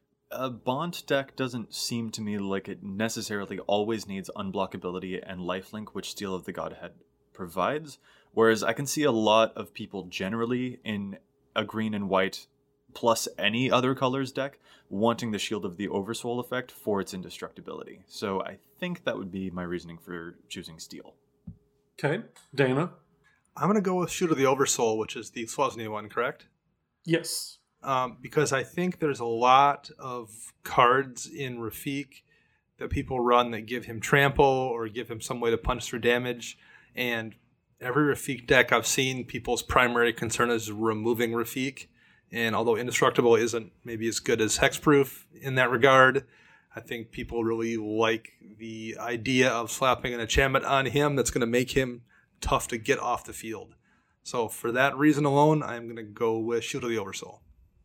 A Bond deck doesn't seem to me like it necessarily always needs unblockability and lifelink, which Steel of the Godhead provides. Whereas I can see a lot of people generally in a green and white plus any other colors deck wanting the Shield of the Oversoul effect for its indestructibility. So I think that would be my reasoning for choosing Steel. Okay, Dana? I'm going to go with Shield of the Oversoul, which is the Swaznia one, correct? Yes. Um, because I think there's a lot of cards in Rafiq that people run that give him trample or give him some way to punch through damage. And every Rafiq deck I've seen, people's primary concern is removing Rafiq. And although Indestructible isn't maybe as good as Hexproof in that regard, I think people really like the idea of slapping an enchantment on him that's going to make him tough to get off the field. So for that reason alone, I'm going to go with Shield of the Oversoul.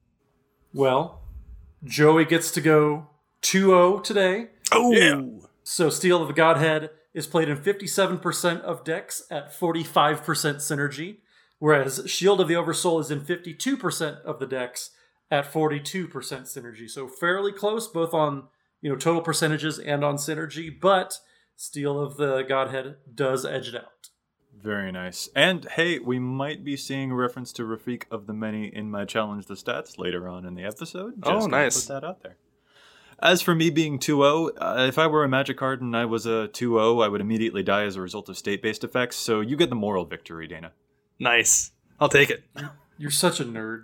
Well, Joey gets to go two oh today. Oh! Yeah. So Steel of the Godhead is played in fifty-seven percent of decks at forty-five percent synergy, whereas Shield of the Oversoul is in fifty-two percent of the decks at forty-two percent synergy. So fairly close, both on, you know, total percentages and on synergy, but Steel of the Godhead does edge it out. Very nice. And hey, we might be seeing a reference to Rafiq of the Many in my Challenge the Stats later on in the episode. Just Oh, gonna nice. Put that out there. As for me being two oh, uh, if I were a Magic card and I was a two oh, I would immediately die as a result of state-based effects, so you get the moral victory, Dana. Nice. I'll take it. You're such a nerd.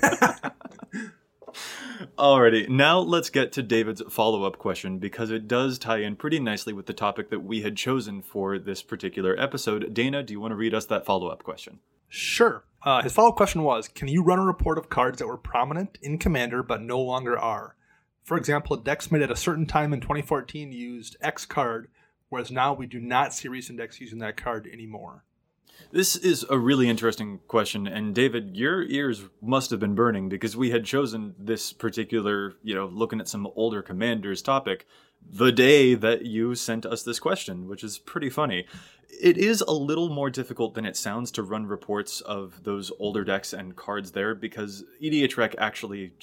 Alrighty, now let's get to David's follow-up question, because it does tie in pretty nicely with the topic that we had chosen for this particular episode. Dana, do you want to read us that follow-up question? Sure. Uh, his follow-up question was, can you run a report of cards that were prominent in Commander but no longer are? For example, decks made at a certain time in twenty fourteen used X card, whereas now we do not see recent decks using that card anymore. This is a really interesting question, and David, your ears must have been burning because we had chosen this particular, you know, looking at some older commanders topic the day that you sent us this question, which is pretty funny. It is a little more difficult than it sounds to run reports of those older decks and cards there because E D H Rec actually just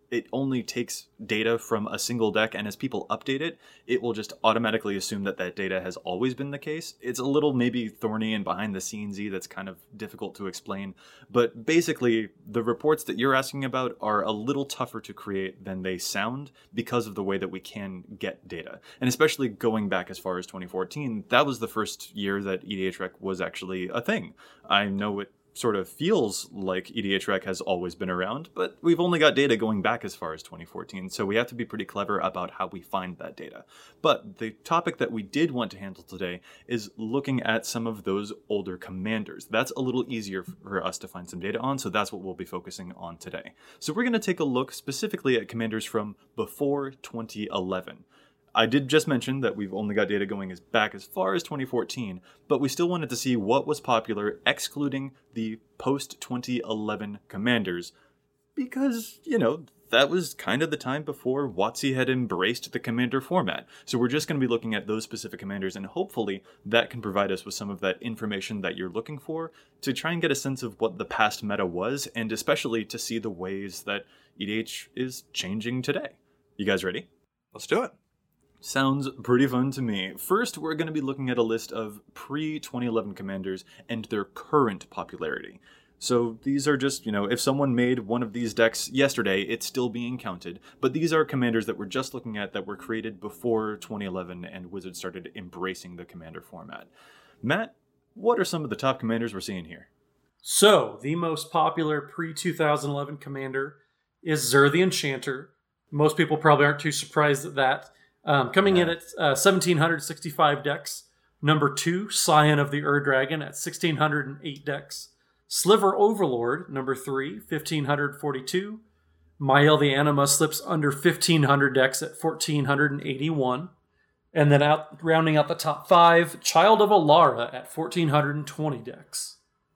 it only takes data from a single deck, and as people update it, it will just automatically assume that that data has always been the case. It's a little maybe thorny and behind the scenes-y that's kind of difficult to explain, but basically the reports that you're asking about are a little tougher to create than they sound because of the way that we can get data. And especially going back as far as twenty fourteen, that was the first year that E D H Rec was actually a thing. I know it sort of feels like E D H Rec has always been around, but we've only got data going back as far as twenty fourteen, so we have to be pretty clever about how we find that data. But the topic that we did want to handle today is looking at some of those older commanders. That's a little easier for us to find some data on, so that's what we'll be focusing on today. So we're going to take a look specifically at commanders from before twenty eleven. I did just mention that we've only got data going as back as far as twenty fourteen, but we still wanted to see what was popular, excluding the post twenty eleven commanders, because, you know, that was kind of the time before WotC had embraced the commander format. So we're just going to be looking at those specific commanders, and hopefully that can provide us with some of that information that you're looking for to try and get a sense of what the past meta was, and especially to see the ways that E D H is changing today. You guys ready? Let's do it. Sounds pretty fun to me. First, we're going to be looking at a list of pre twenty eleven commanders and their current popularity. So these are just, you know, if someone made one of these decks yesterday, it's still being counted. But these are commanders that we're just looking at that were created before twenty eleven and Wizards started embracing the commander format. Matt, what are some of the top commanders we're seeing here? So, the most popular pre twenty eleven commander is Zur the Enchanter. Most people probably aren't too surprised at that. Um, coming yeah. in at uh, one thousand seven hundred sixty-five decks. Number two, Scion of the Ur-Dragon at one thousand six hundred eight decks. Sliver Overlord, number three, one thousand five hundred forty-two. Mael the Anima slips under fifteen hundred decks at one thousand four hundred eighty-one. And then out rounding out the top five, Child of Alara at one thousand four hundred twenty decks.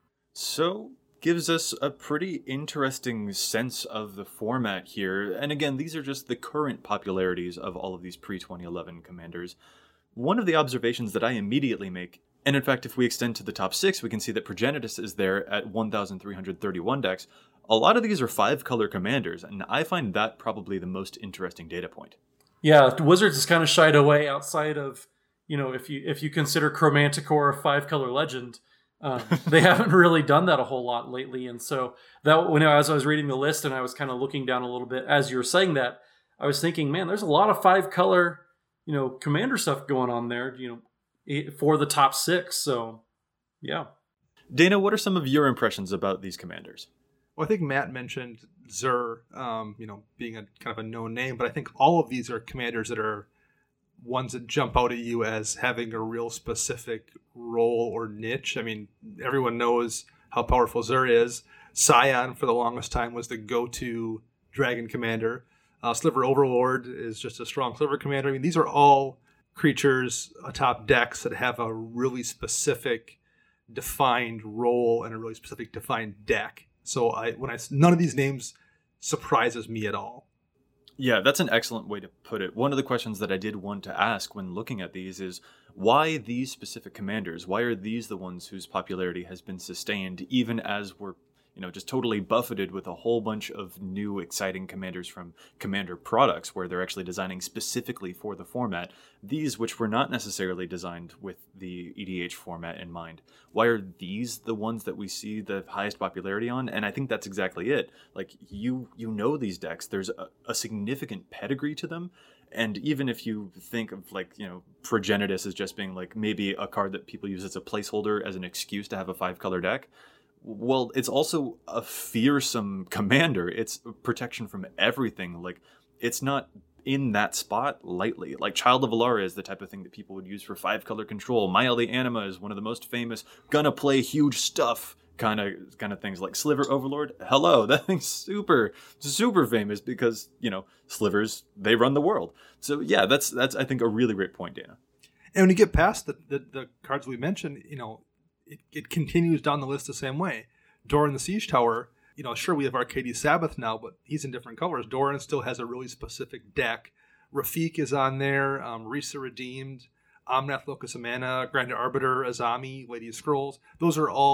So, gives us a pretty interesting sense of the format here. And again, these are just the current popularities of all of these pre twenty eleven commanders. One of the observations that I immediately make, and in fact, if we extend to the top six, we can see that Progenitus is there at one thousand three hundred thirty-one decks. A lot of these are five-color commanders, and I find that probably the most interesting data point. Yeah, Wizards has kind of shied away outside of, you know, if you if you consider Chromanticore a five-color legend, Um, they haven't really done that a whole lot lately, and so that when as I was reading the list and I was kind of looking down a little bit as you were saying that, I was thinking, man, there's a lot of five color, you know, commander stuff going on there, you know, for the top six. So, yeah. Dana, what are some of your impressions about these commanders? Well, I think Matt mentioned Zur, um, you know, being a kind of a known name, but I think all of these are commanders that are ones that jump out at you as having a real specific role or niche. I mean, everyone knows how powerful Zur is. Scion, for the longest time, was the go-to dragon commander. Uh, Sliver Overlord is just a strong Sliver commander. I mean, these are all creatures atop decks that have a really specific defined role and a really specific defined deck. So I, when I, none of these names surprises me at all. Yeah, that's an excellent way to put it. One of the questions that I did want to ask when looking at these is, why these specific commanders? Why are these the ones whose popularity has been sustained, even as we're, you know, just totally buffeted with a whole bunch of new exciting commanders from Commander products where they're actually designing specifically for the format, these which were not necessarily designed with the E D H format in mind. Why are these the ones that we see the highest popularity on? And I think that's exactly it. Like, you you know these decks, there's a, a significant pedigree to them. And even if you think of, like, you know, Progenitus as just being like maybe a card that people use as a placeholder, as an excuse to have a five color deck, well, it's also a fearsome commander. It's protection from everything. Like, it's not in that spot lightly. Like, Child of Alara is the type of thing that people would use for five color control. Mael the Anima is one of the most famous gonna play huge stuff kind of kind of things. Like Sliver Overlord, hello, that thing's super super famous because, you know, slivers, they run the world. So yeah, that's that's I think a really great point, Dana. And when you get past the the, the cards we mentioned, you know, it, it continues down the list the same way. Doran the Siege Tower, you know, sure, we have Arcades Sabbath now, but he's in different colors. Doran still has a really specific deck. Rafiq is on there, um, Risa Redeemed, Omnath Locus Amana, Grand Arbiter, Azami, Lady of Scrolls. Those are all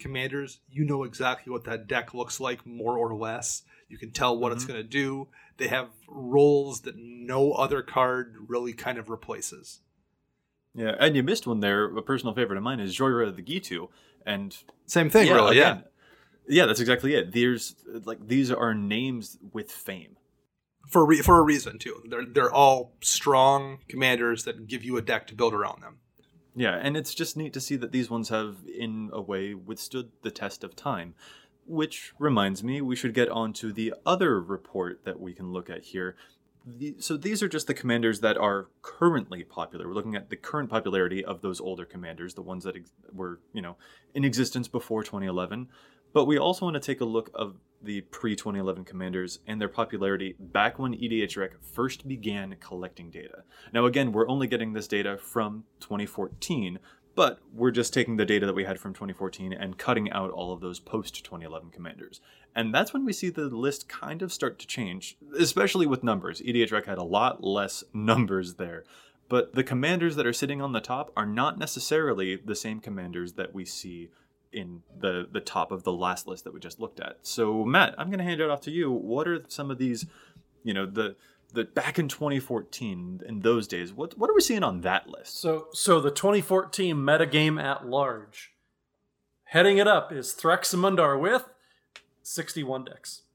commanders, you know exactly what that deck looks like, more or less. You can tell what mm-hmm. it's going to do. They have roles that no other card really kind of replaces. Yeah, and you missed one there. A personal favorite of mine is Joyra the Gitu. And same thing, yeah, really, again, yeah. Yeah, that's exactly it. There's like these are names with fame. For re- for a reason, too. They're, they're all strong commanders that give you a deck to build around them. Yeah, and it's just neat to see that these ones have, in a way, withstood the test of time. Which reminds me, we should get on to the other report that we can look at here. The, so these are just the commanders that are currently popular. We're looking at the current popularity of those older commanders, the ones that ex- were, you know, in existence before twenty eleven. But we also want to take a look of the pre-twenty eleven commanders and their popularity back when E D H Rec first began collecting data. Now again, we're only getting this data from twenty fourteen, but we're just taking the data that we had from twenty fourteen and cutting out all of those post-twenty eleven commanders. And that's when we see the list kind of start to change, especially with numbers. E D H Rec had a lot less numbers there. But the commanders that are sitting on the top are not necessarily the same commanders that we see in the, the top of the last list that we just looked at. So, Matt, I'm going to hand it off to you. What are some of these, you know, the the back in twenty fourteen, in those days, what what are we seeing on that list? So, so the twenty fourteen metagame at large. Heading it up is Thraximundar with sixty-one decks.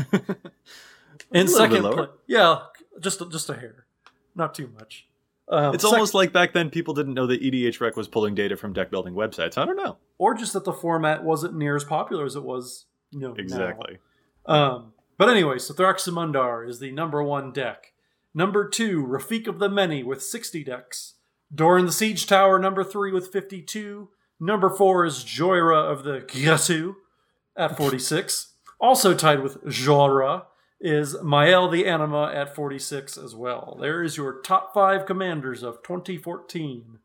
In second place, yeah, just just a hair, not too much. Um, it's sec- almost like back then people didn't know that E D H Rec was pulling data from deck building websites. I don't know, or just that the format wasn't near as popular as it was, you know, exactly. Now. Um, but anyway, so Thraximundar is the number one deck. Number two, Rafiq of the Many with sixty decks. Doran the Siege Tower, number three with fifty-two. Number four is Joyra of the Gitu at forty-six. Also tied with Joyra is Mael the Anima at forty-six as well. There is your top five commanders of twenty fourteen.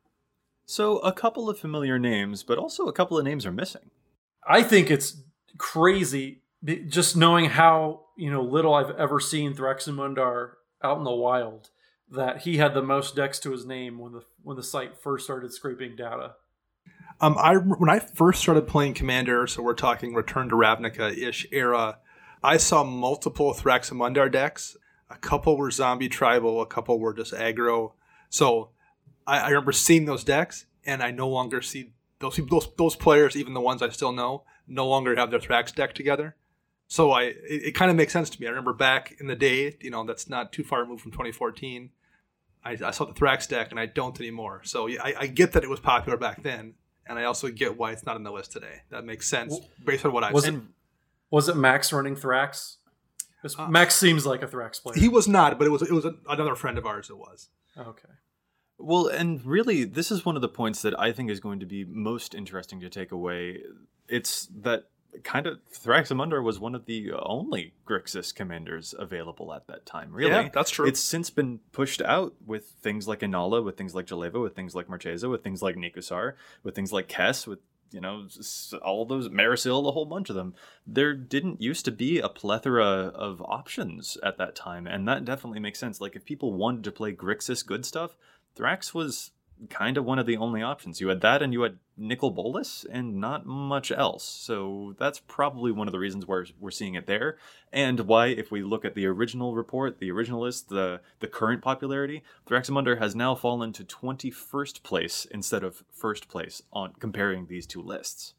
So a couple of familiar names, but also a couple of names are missing. I think it's crazy just knowing how, you know, little I've ever seen Thraximundar out in the wild, that he had the most decks to his name when the when the site first started scraping data. Um, I when I first started playing Commander, so we're talking Return to Ravnica-ish era, I saw multiple Thraximundar decks. A couple were zombie tribal, a couple were just aggro. So I, I remember seeing those decks, and I no longer see those those those players, even the ones I still know, no longer have their Thrax deck together. So I it, it kind of makes sense to me. I remember back in the day, you know, that's not too far removed from twenty fourteen. I, I saw the Thrax deck, and I don't anymore. So I, I get that it was popular back then, and I also get why it's not on the list today. That makes sense based on what I've was seen. It, was it Max running Thrax? Uh, Max seems like a Thrax player. He was not, but it was it was a, another friend of ours. It was. Okay. Well, and really, this is one of the points that I think is going to be most interesting to take away. It's that kind of Thraximundar was one of the only Grixis commanders available at that time, really. Yeah, that's true. It's since been pushed out with things like Inala, with things like Jaleva, with things like Marchesa, with things like Nikusar, with things like Kess, with, you know, all those, Marisil, a whole bunch of them. There didn't used to be a plethora of options at that time, and that definitely makes sense. Like, if people wanted to play Grixis good stuff, Thrax was kind of one of the only options. You had that, and you had Nicol Bolas, and not much else. So that's probably one of the reasons why we're seeing it there, and why, if we look at the original report, the original list, the the current popularity, Thraximundar has now fallen to twenty-first place instead of first place on comparing these two lists.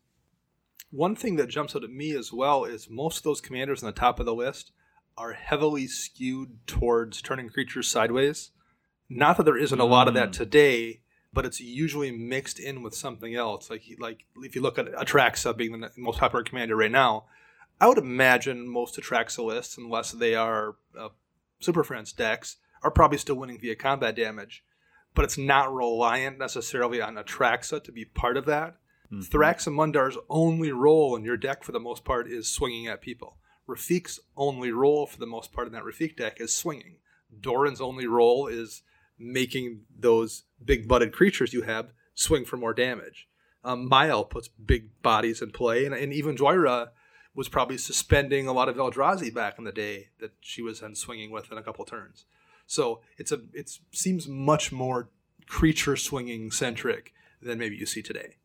One thing that jumps out at me as well is most of those commanders on the top of the list are heavily skewed towards turning creatures sideways. Not that there isn't a lot of that today, but it's usually mixed in with something else. Like, like if you look at Atraxa being the most popular commander right now, I would imagine most Atraxa lists, unless they are uh, Super Friends decks, are probably still winning via combat damage. But it's not reliant necessarily on Atraxa to be part of that. Mm-hmm. Thraximundar's only role in your deck, for the most part, is swinging at people. Rafiq's only role, for the most part, in that Rafiq deck is swinging. Doran's only role is making those big-butted creatures you have swing for more damage. Um, Mael puts big bodies in play, and, and even Joyra was probably suspending a lot of Eldrazi back in the day that she was then swinging with in a couple turns. So it's a it seems much more creature swinging centric than maybe you see today.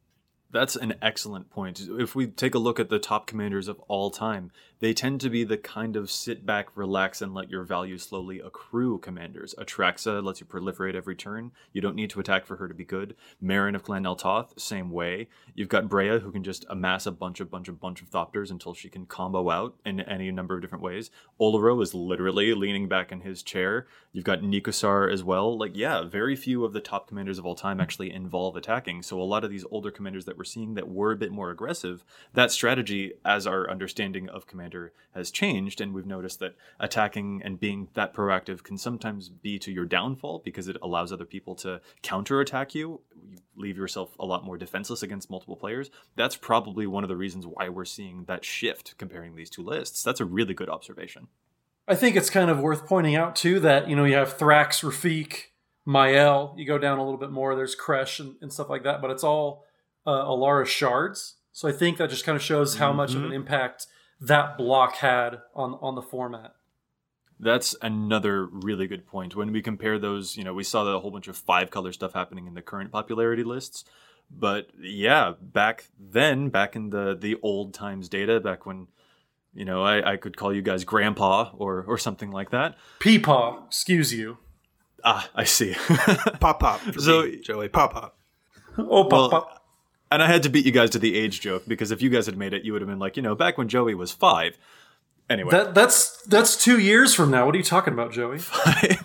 That's an excellent point. If we take a look at the top commanders of all time, they tend to be the kind of sit back, relax, and let your value slowly accrue commanders. Atraxa lets you proliferate every turn. You don't need to attack for her to be good. Marin of Clan Neltoth, same way. You've got Breya, who can just amass a bunch of bunch of bunch of Thopters until she can combo out in any number of different ways. Oloro is literally leaning back in his chair. You've got Nikusar as well. Like, yeah, very few of the top commanders of all time actually involve attacking. So a lot of these older commanders that we're seeing that were a bit more aggressive, that strategy, as our understanding of Commander has changed, and we've noticed that attacking and being that proactive can sometimes be to your downfall because it allows other people to counterattack you. You leave yourself a lot more defenseless against multiple players. That's probably one of the reasons why we're seeing that shift comparing these two lists. That's a really good observation. I think it's kind of worth pointing out, too, that, you know, you have Thrax, Rafik, Mael. You go down a little bit more, there's Kresh and, and stuff like that, but it's all Uh, Alara shards. So I think that just kind of shows how mm-hmm. much of an impact that block had on, on the format. That's another really good point. When we compare those, you know, we saw that a whole bunch of five color stuff happening in the current popularity lists. But yeah, back then, back in the, the old times data, back when, you know, I, I could call you guys grandpa or, or something like that. Peepaw, excuse you. Ah, I see. Pop pop. So, me, Joey, pop pop. Oh, pop well, pop. And I had to beat you guys to the age joke, because if you guys had made it, you would have been like, you know, back when Joey was five. Anyway. That, that's that's two years from now. What are you talking about, Joey? Five.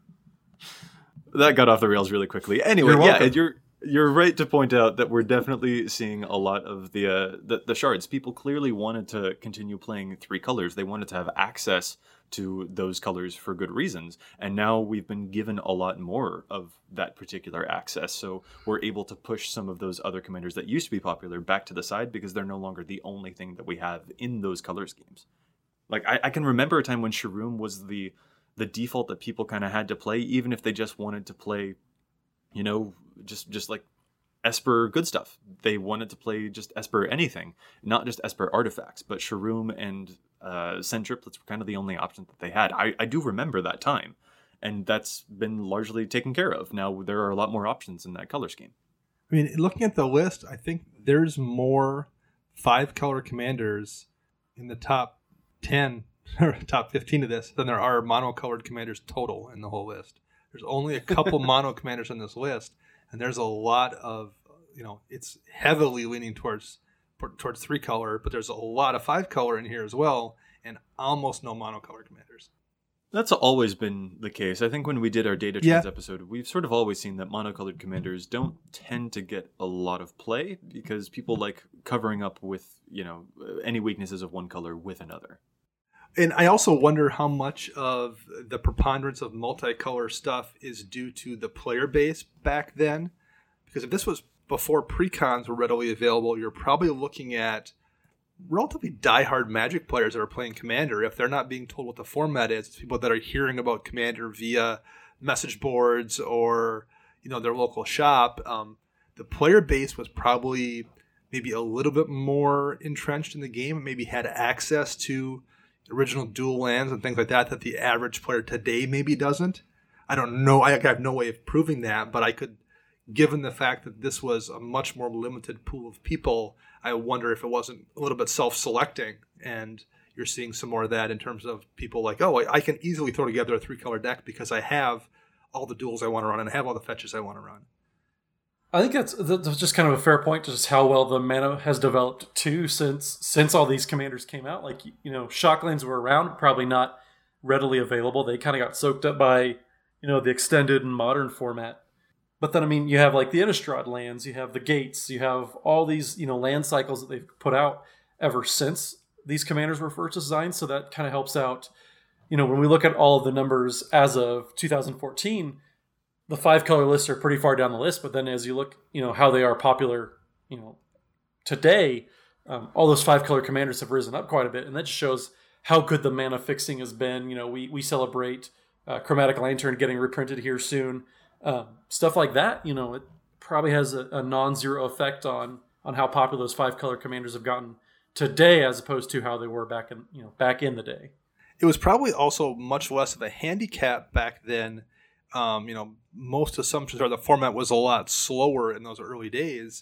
That got off the rails really quickly. Anyway, you're yeah, you're you're right to point out that we're definitely seeing a lot of the, uh, the the shards. People clearly wanted to continue playing three colors. They wanted to have access to those colors for good reasons. And now we've been given a lot more of that particular access. So we're able to push some of those other commanders that used to be popular back to the side because they're no longer the only thing that we have in those color schemes. Like, I, I can remember a time when Sharuum was the the default that people kind of had to play, even if they just wanted to play, you know, just just like Esper good stuff. They wanted to play just Esper anything, not just Esper artifacts, but Sharuum and uh, Centriplets were kind of the only options that they had. I, I do remember that time, and that's been largely taken care of. Now there are a lot more options in that color scheme. I mean, looking at the list, I think there's more five-color commanders in the top ten or top fifteen of this than there are monocolored commanders total in the whole list. There's only a couple mono commanders on this list, and there's a lot of, you know, it's heavily leaning towards towards three color, but there's a lot of five color in here as well, and almost no monocolor commanders. That's always been the case. I think when we did our data trends yeah. episode, we've sort of always seen that monocolored commanders don't tend to get a lot of play because people like covering up with, you know, any weaknesses of one color with another. And I also wonder how much of the preponderance of multicolor stuff is due to the player base back then. Because if this was before precons were readily available, you're probably looking at relatively diehard Magic players that are playing Commander. If they're not being told what the format is, it's people that are hearing about Commander via message boards or, you know, their local shop. Um, the player base was probably maybe a little bit more entrenched in the game, maybe had access to original dual lands and things like that that the average player today maybe doesn't. I don't know. I have no way of proving that, but I could, given the fact that this was a much more limited pool of people, I wonder if it wasn't a little bit self-selecting, and you're seeing some more of that in terms of people like, oh, I, I can easily throw together a three-color deck because I have all the duels I want to run and I have all the fetches I want to run. I think that's, that's just kind of a fair point to just how well the mana has developed too since since all these commanders came out. Like, you know, Shocklands were around, probably not readily available. They kind of got soaked up by, you know, the extended and modern format. But then, I mean, you have like the Innistrad lands, you have the Gates, you have all these, you know, land cycles that they've put out ever since these commanders were first designed. So that kind of helps out, you know, when we look at all of the numbers as of two thousand fourteen, the five color lists are pretty far down the list. But then as you look, you know, how they are popular, you know, today, um, all those five color commanders have risen up quite a bit. And that just shows how good the mana fixing has been. You know, we, we celebrate uh, Chromatic Lantern getting reprinted here soon. Um, stuff like that, you know, it probably has a, a non-zero effect on on how popular those five color commanders have gotten today as opposed to how they were back in, you know, back in the day. It was probably also much less of a handicap back then. Um, you know, most assumptions are the format was a lot slower in those early days.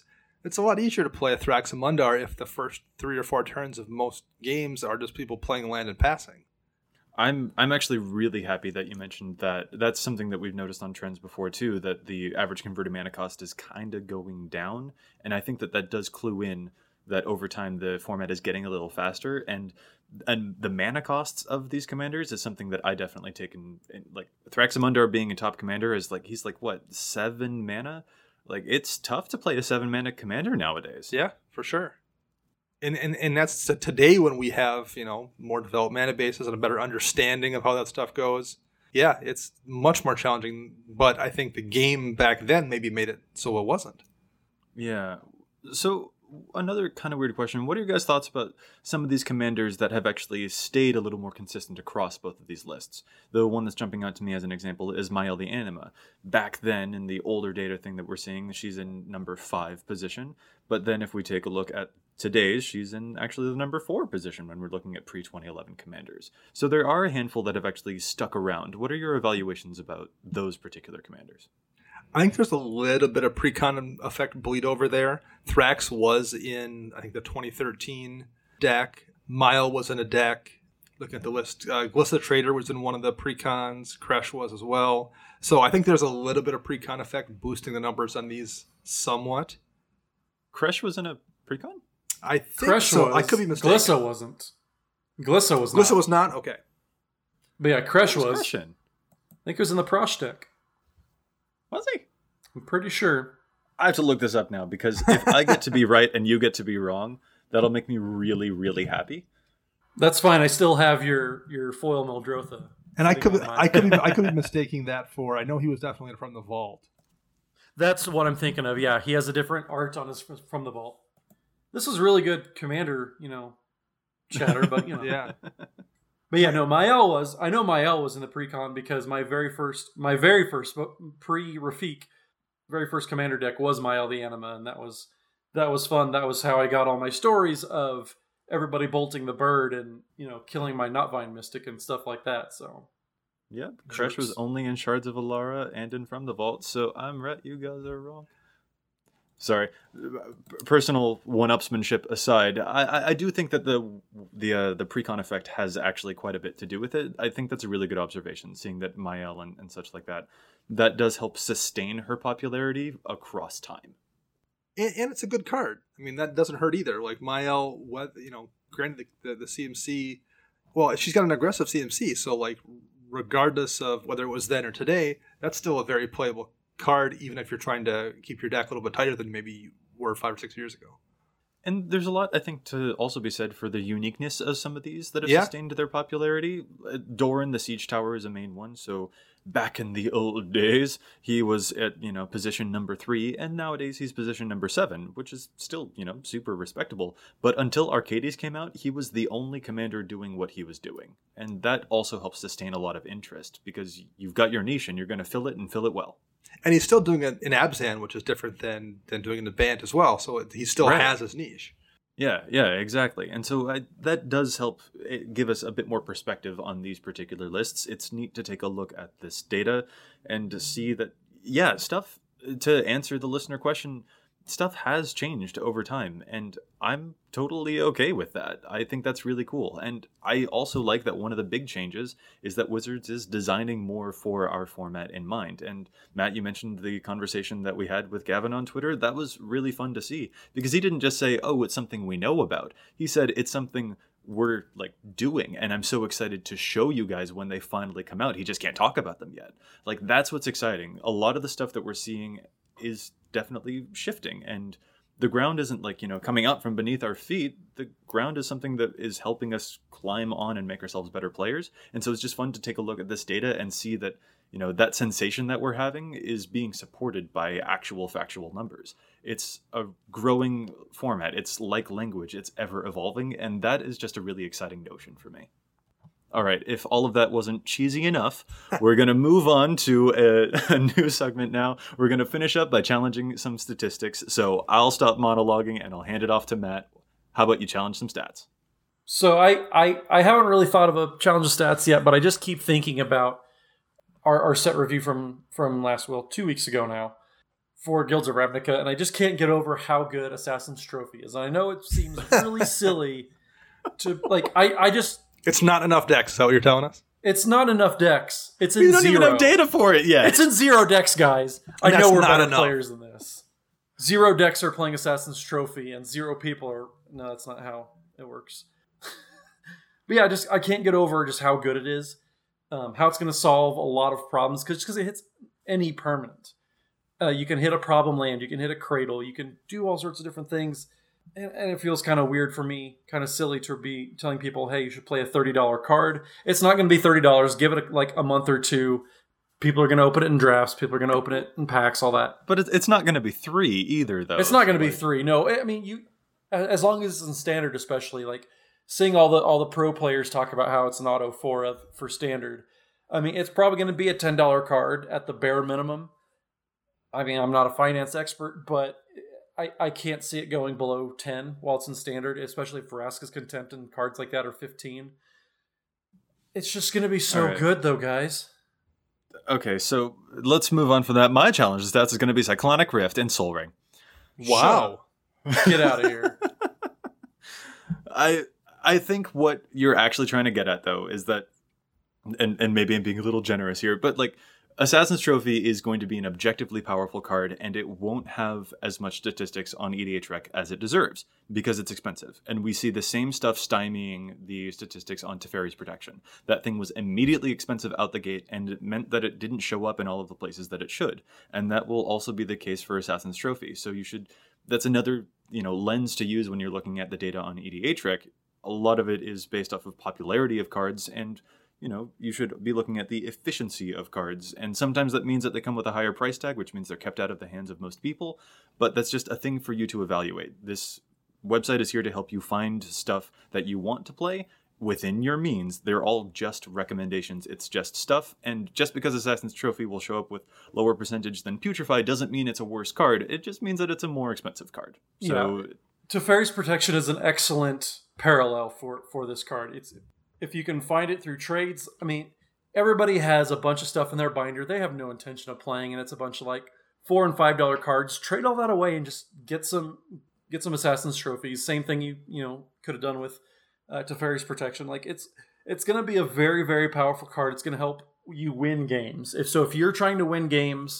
It's a lot easier to play a Thraxamundar if the first three or four turns of most games are just people playing land and passing. I'm I'm actually really happy that you mentioned that. That's something that we've noticed on trends before too, that the average converted mana cost is kind of going down, and I think that that does clue in that over time the format is getting a little faster, and and the mana costs of these commanders is something that I definitely take in, in like Thraxamundar being a top commander is like he's like what seven mana. Like, it's tough to play a seven-mana commander nowadays. Yeah, for sure. And, and and that's today when we have, you know, more developed mana bases and a better understanding of how that stuff goes. Yeah, it's much more challenging, but I think the game back then maybe made it so it wasn't. Yeah. So, another kind of weird question. What are your guys' thoughts about some of these commanders that have actually stayed a little more consistent across both of these lists? The one that's jumping out to me as an example is Mael the Anima. Back then, in the older data thing that we're seeing, she's in number five position. But then if we take a look at today's, she's in actually the number four position when we're looking at pre twenty eleven commanders. So there are a handful that have actually stuck around. What are your evaluations about those particular commanders? I think there's a little bit of pre-con effect bleed over there. Thrax was in, I think, the twenty thirteen deck. Mael was in a deck. Looking at the list, uh, Glissa Trader was in one of the pre-cons. Kresh was as well. So I think there's a little bit of pre-con effect boosting the numbers on these somewhat. Kresh was in a pre-con? I think Kresh so. was. I could be mistaken. Glissa wasn't. Glissa was Glissa not. was not? Okay. But yeah, Kresh What was. Kresh in? I think it was in the Prosh deck. Was he? I'm pretty sure. I have to look this up now because if I get to be right and you get to be wrong, that'll make me really, really happy. That's fine. I still have your your foil Meldrotha. And I sitting could on mine. I could be, I could be mistaking that for, I know he was definitely from the vault. That's what I'm thinking of. Yeah, he has a different art on his from the vault. This is really good commander, you know, chatter, but you know. Yeah. But yeah, no, Mael was. I know Mael was in the pre-con because my very first, my very first pre-Rafik, very first commander deck was Mael the Anima, and that was that was fun. That was how I got all my stories of everybody bolting the bird and, you know, killing my Notvine Mystic and stuff like that. So Yep, Kresh was only in Shards of Alara and in From the Vault, so I'm right, you guys are wrong. Sorry, personal one-upsmanship aside, I, I, I do think that the the uh, the pre-con effect has actually quite a bit to do with it. I think that's a really good observation, seeing that Mael and, and such like that, that does help sustain her popularity across time. And, and it's a good card. I mean, that doesn't hurt either. Like Mael, what you know, granted the, the, the C M C, well, she's got an aggressive C M C, so like regardless of whether it was then or today, that's still a very playable card, even if you're trying to keep your deck a little bit tighter than maybe you were five or six years ago. And there's a lot, I think, to also be said for the uniqueness of some of these that have Yeah. sustained their popularity. Doran, the Siege Tower, is a main one. So back in the old days, he was at, you know, position number three, and nowadays he's position number seven, which is still, you know, super respectable. But until Arcades came out, he was the only commander doing what he was doing. And that also helps sustain a lot of interest, because you've got your niche and you're going to fill it and fill it well. And he's still doing it in Abzan, which is different than than doing it in Bant as well. So it, he still Right. has his niche. Yeah, yeah, exactly. And so I, that does help give us a bit more perspective on these particular lists. It's neat to take a look at this data and to see that, yeah, stuff, to answer the listener question, stuff has changed over time. And I'm totally okay with that. I think that's really cool. And I also like that one of the big changes is that Wizards is designing more for our format in mind. And Matt, you mentioned the conversation that we had with Gavin on Twitter. That was really fun to see, because he didn't just say, oh, it's something we know about. He said it's something we're like doing, and I'm so excited to show you guys when they finally come out. He just can't talk about them yet. Like, that's what's exciting. A lot of the stuff that we're seeing is definitely shifting, and the ground isn't like, you know, coming out from beneath our feet. The ground is something that is helping us climb on and make ourselves better players. And so it's just fun to take a look at this data and see that, you know, that sensation that we're having is being supported by actual factual numbers. It's a growing format. It's like language. It's ever evolving. And that is just a really exciting notion for me. All right, if all of that wasn't cheesy enough, we're going to move on to a, a new segment now. We're going to finish up by challenging some statistics. So I'll stop monologuing and I'll hand it off to Matt. How about you challenge some stats? So I, I, I haven't really thought of a challenge of stats yet, but I just keep thinking about our, our set review from, from last, well, two weeks ago now. for Guilds of Ravnica, and I just can't get over how good Assassin's Trophy is. And I know it seems really silly to, like, I, I just... It's not enough decks, is that what you're telling us? It's not enough decks. It's in You don't zero. even have data for it yet. It's in zero decks, guys. I That's know we're not better enough. players than this. Zero decks are playing Assassin's Trophy, and zero people are... No, that's not how it works. But yeah, just I can't get over just how good it is. Um, how it's going to solve a lot of problems, because because it hits any permanent. Uh, you can hit a problem land, you can hit a cradle, you can do all sorts of different things. And, and it feels kind of weird for me, kind of silly to be telling people, hey, you should play a thirty dollars card. It's not going to be thirty dollars. Give it a, like a month or two. People are going to open it in drafts. People are going to open it in packs, all that. But it, it's not going to be three either, though. It's not going to be Like- three. No, I mean, you as long as it's in standard, especially, like seeing all the all the pro players talk about how it's an auto four of, for standard. I mean, it's probably going to be a ten dollars card at the bare minimum. I mean, I'm not a finance expert, but I, I can't see it going below ten while it's in standard, especially if Vraska's Contempt and cards like that are fifteen. It's just going to be so right. good, though, guys. Okay, so let's move on from that. My challenge stats is going to be Cyclonic Rift and Soul Ring. Wow. Get out of here. I I think what you're actually trying to get at, though, is that, and, and maybe I'm being a little generous here, but like Assassin's Trophy is going to be an objectively powerful card, and it won't have as much statistics on E D H Rec as it deserves because it's expensive. And we see the same stuff stymieing the statistics on Teferi's Protection. That thing was immediately expensive out the gate, and it meant that it didn't show up in all of the places that it should. And that will also be the case for Assassin's Trophy. So you should, that's another, you know, lens to use when you're looking at the data on E D H Rec. A lot of it is based off of popularity of cards, and you know, you should be looking at the efficiency of cards. And sometimes that means that they come with a higher price tag, which means they're kept out of the hands of most people. But that's just a thing for you to evaluate. This website is here to help you find stuff that you want to play within your means. They're all just recommendations. It's just stuff. And just because Assassin's Trophy will show up with lower percentage than Putrefy doesn't mean it's a worse card. It just means that it's a more expensive card. So Yeah. Teferi's Protection is an excellent parallel for, for this card. It's if you can find it through trades. I mean, everybody has a bunch of stuff in their binder they have no intention of playing, and it's a bunch of like four and five dollar cards. Trade all that away and just get some get some Assassin's Trophies. Same thing you you know could have done with uh, Teferi's Protection. Like it's it's going to be a very very powerful card. It's going to help you win games. If so, if you're trying to win games,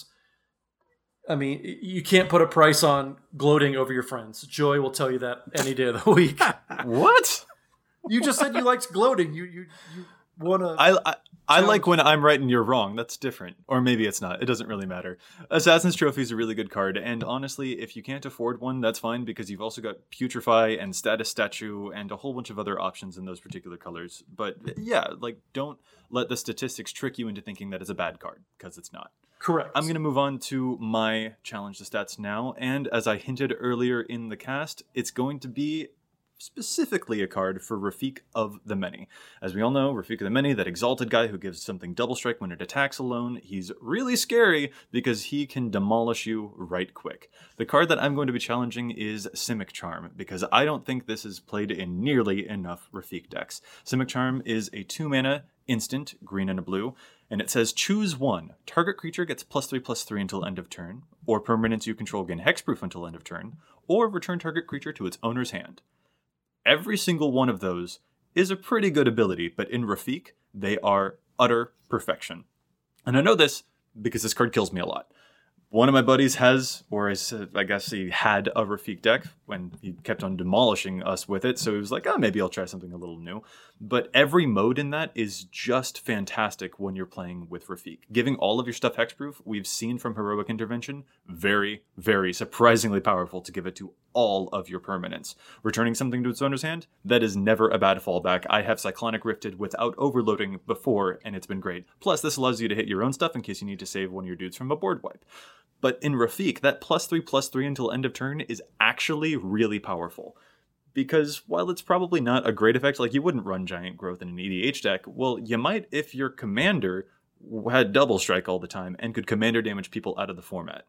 I mean, you can't put a price on gloating over your friends. Joy will tell you that any day of the week. what? You just said you liked gloating. You you you want to. I, I, I like when I'm right and you're wrong. That's different. Or maybe it's not. It doesn't really matter. Assassin's Trophy is a really good card. And honestly, if you can't afford one, that's fine, because you've also got Putrefy and Status Statue and a whole bunch of other options in those particular colors. But yeah, like, don't let the statistics trick you into thinking that it's a bad card, because it's not. Correct. I'm going to move on to my challenge to stats now. And as I hinted earlier in the cast, it's going to be specifically a card for Rafiq of the Many. As we all know, Rafiq of the Many, that exalted guy who gives something double strike when it attacks alone, he's really scary because he can demolish you right quick. The card that I'm going to be challenging is Simic Charm, because I don't think this is played in nearly enough Rafiq decks. Simic Charm is a two mana instant, green and a blue, and it says choose one. Target creature gets plus three plus three until end of turn, or permanents you control gain hexproof until end of turn, or return target creature to its owner's hand. Every single one of those is a pretty good ability, but in Rafiq, they are utter perfection. And I know this because this card kills me a lot. One of my buddies has, or I guess he had a Rafiq deck when he kept on demolishing us with it, so he was like, oh, maybe I'll try something a little new. But every mode in that is just fantastic when you're playing with Rafiq. Giving all of your stuff hexproof, we've seen from Heroic Intervention, very, very surprisingly powerful to give it to all of your permanents. Returning something to its owner's hand, that is never a bad fallback. I have Cyclonic Rifted without overloading before, and it's been great. Plus, this allows you to hit your own stuff in case you need to save one of your dudes from a board wipe. But in Rafiq, that plus three plus three until end of turn is actually really powerful. Because while it's probably not a great effect, like you wouldn't run Giant Growth in an E D H deck, well, you might if your commander had double strike all the time and could commander damage people out of the format.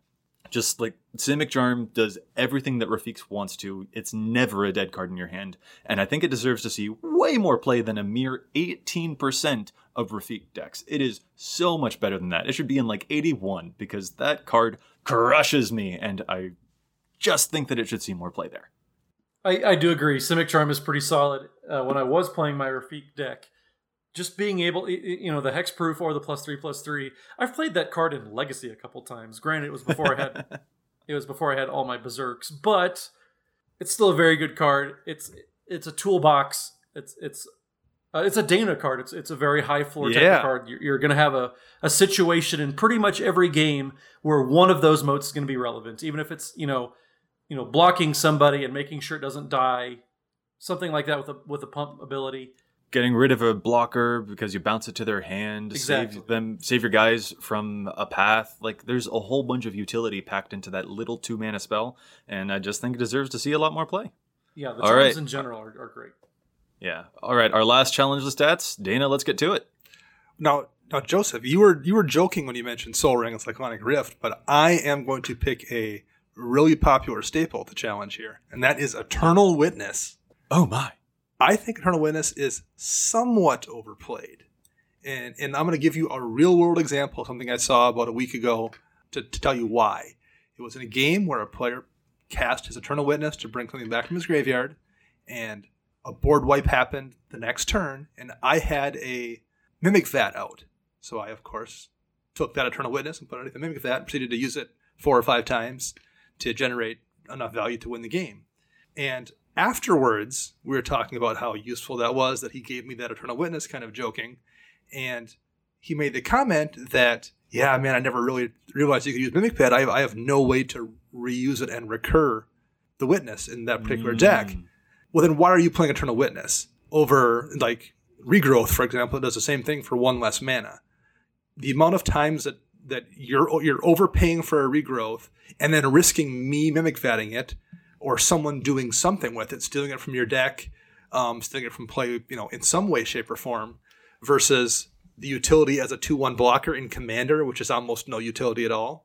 Just like Simic Charm does everything that Rafik wants to. It's never a dead card in your hand. And I think it deserves to see way more play than a mere eighteen percent of Rafik decks. It is so much better than that. It should be in like eighty-one because that card crushes me. And I just think that it should see more play there. I, I do agree. Simic Charm is pretty solid. Uh, when I was playing my Rafik deck, just being able, you know, the hexproof or the plus three plus three. I've played that card in Legacy a couple times. Granted, it was before I had it was before I had all my berserks, but it's still a very good card. It's it's a toolbox. It's it's uh, it's a Dana card. It's it's a very high floor type Yeah. of card. You're, you're going to have a a situation in pretty much every game where one of those motes is going to be relevant, even if it's you know you know blocking somebody and making sure it doesn't die, something like that with a with a pump ability. Getting rid of a blocker because you bounce it to their hand, Exactly. save them, save your guys from a path. Like there's a whole bunch of utility packed into that little two mana spell, and I just think it deserves to see a lot more play. Yeah, the All charms right. in general are, are great. Yeah. All right. Our last challenge list stats. Dana, let's get to it. Now, now, Joseph, you were you were joking when you mentioned Soul Ring and Cyclonic Rift, but I am going to pick a really popular staple to challenge here, and that is Eternal Witness. Oh my. I think Eternal Witness is somewhat overplayed. And and I'm going to give you a real-world example of something I saw about a week ago to, to tell you why. It was in a game where a player cast his Eternal Witness to bring something back from his graveyard, and a board wipe happened the next turn, and I had a Mimic Vat out. So I, of course, took that Eternal Witness and put it underneath the Mimic Vat and proceeded to use it four or five times to generate enough value to win the game. And afterwards, we were talking about how useful that was, that he gave me that Eternal Witness, kind of joking. And he made the comment that, yeah, man, I never really realized you could use Mimic Pad. I, I have no way to reuse it and recur the Witness in that particular Mm. deck. Well, then why are you playing Eternal Witness over, like, Regrowth, for example? It does the same thing for one less mana. The amount of times that, that you're you're overpaying for a Regrowth and then risking me Mimic Vatting it, or someone doing something with it, stealing it from your deck, um, stealing it from play, you know, in some way, shape, or form, versus the utility as a two one blocker in Commander, which is almost no utility at all.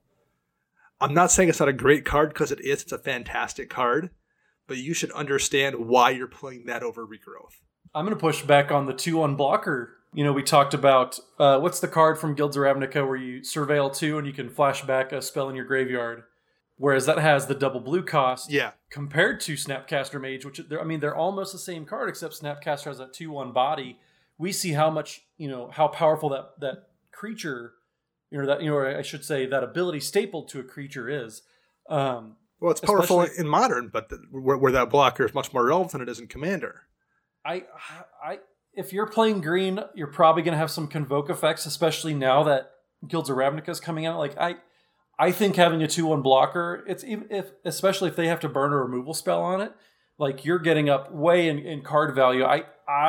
I'm not saying it's not a great card, because it is. It's a fantastic card, but you should understand why you're playing that over Regrowth. I'm going to push back on the two one blocker. You know, we talked about, uh, what's the card from Guilds of Ravnica where you surveil two and you can flash back a spell in your graveyard? Whereas that has the double blue cost. Yeah. Compared to Snapcaster Mage, which they're, I mean, they're almost the same card, except Snapcaster has that two one body. We see how much, you know, how powerful that, that creature, you know, that, you know, I should say that ability stapled to a creature is. Um, Well, it's powerful Especially- in Modern, but the, where, where that blocker is much more relevant than it is in Commander. I, I, if you're playing green, you're probably going to have some Convoke effects, especially now that Guilds of Ravnica is coming out. Like, I, I think having a two one blocker, it's even if, especially if they have to burn a removal spell on it, like you're getting up way in, in card value. I,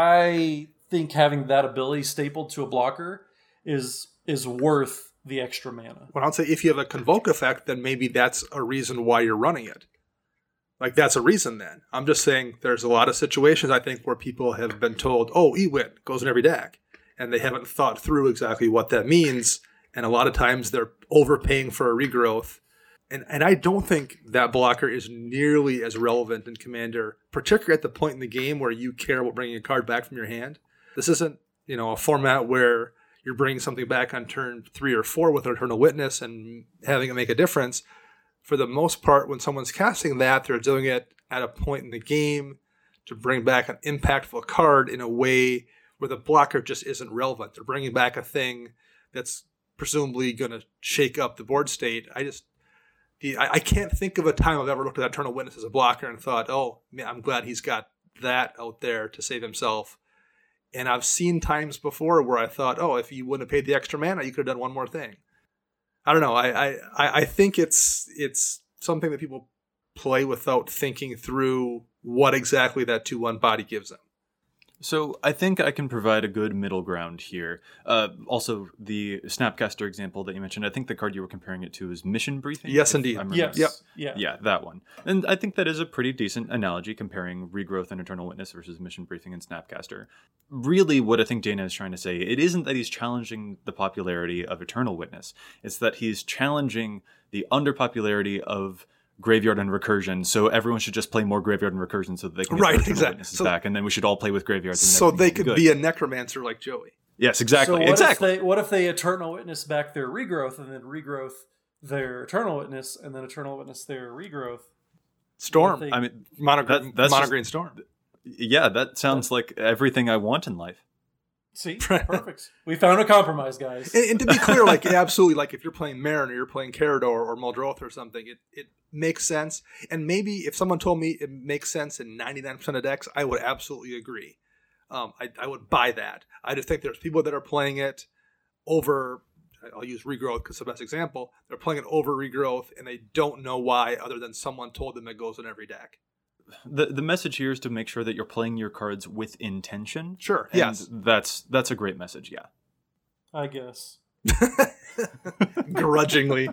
I think having that ability stapled to a blocker is is worth the extra mana. Well, I'd say if you have a Convoke effect, then maybe that's a reason why you're running it. Like, that's a reason then. I'm just saying there's a lot of situations, I think, where people have been told, oh, E-Wit goes in every deck. And they haven't thought through exactly what that means. And a lot of times they're overpaying for a Regrowth. And and I don't think that blocker is nearly as relevant in Commander, particularly at the point in the game where you care about bringing a card back from your hand. This isn't, you know, a format where you're bringing something back on turn three or four with Eternal Witness and having it make a difference. For the most part, when someone's casting that, they're doing it at a point in the game to bring back an impactful card in a way where the blocker just isn't relevant. They're bringing back a thing that's presumably going to shake up the board state. I just, the, I, I can't think of a time I've ever looked at Eternal Witness as a blocker and thought, oh, man, I'm glad he's got that out there to save himself. And I've seen times before where I thought, oh, if you wouldn't have paid the extra mana, you could have done one more thing. I don't know. I, I, I think it's it's something that people play without thinking through what exactly that two one body gives them. So I think I can provide a good middle ground here. Uh, also, the Snapcaster example that you mentioned, I think the card you were comparing it to is Mission Briefing. Yes, indeed. Yes. Yep. Yeah. Yeah, that one. And I think that is a pretty decent analogy comparing Regrowth and Eternal Witness versus Mission Briefing and Snapcaster. Really, what I think Dana is trying to say, it isn't that he's challenging the popularity of Eternal Witness. It's that he's challenging the underpopularity of Graveyard and Recursion, so everyone should just play more Graveyard and Recursion so that they can get Right, their exactly. Witnesses So- back, and then we should all play with Graveyards. And So they everything could will be good. a necromancer like Joey. Yes, exactly. So what exactly. If they, what if they Eternal Witness back their Regrowth, and then Regrowth their Eternal Witness, and then Eternal Witness their Regrowth? Storm. They- I mean, Mono, that- that's mono just- green storm. yeah, that sounds like everything I want in life. See, perfect. We found a compromise, guys. And, and to be clear, like absolutely, like if you're playing Marin or you're playing Carador or Muldroth or something, it, it makes sense. And maybe if someone told me it makes sense in ninety-nine percent of decks, I would absolutely agree. Um, I, I would buy that. I just think there's people that are playing it over, I'll use Regrowth because it's the best example. They're playing it over Regrowth and they don't know why other than someone told them it goes in every deck. The the message here is to make sure that you're playing your cards with intention. Sure, And yes. That's that's a great message, yeah. I guess. Grudgingly.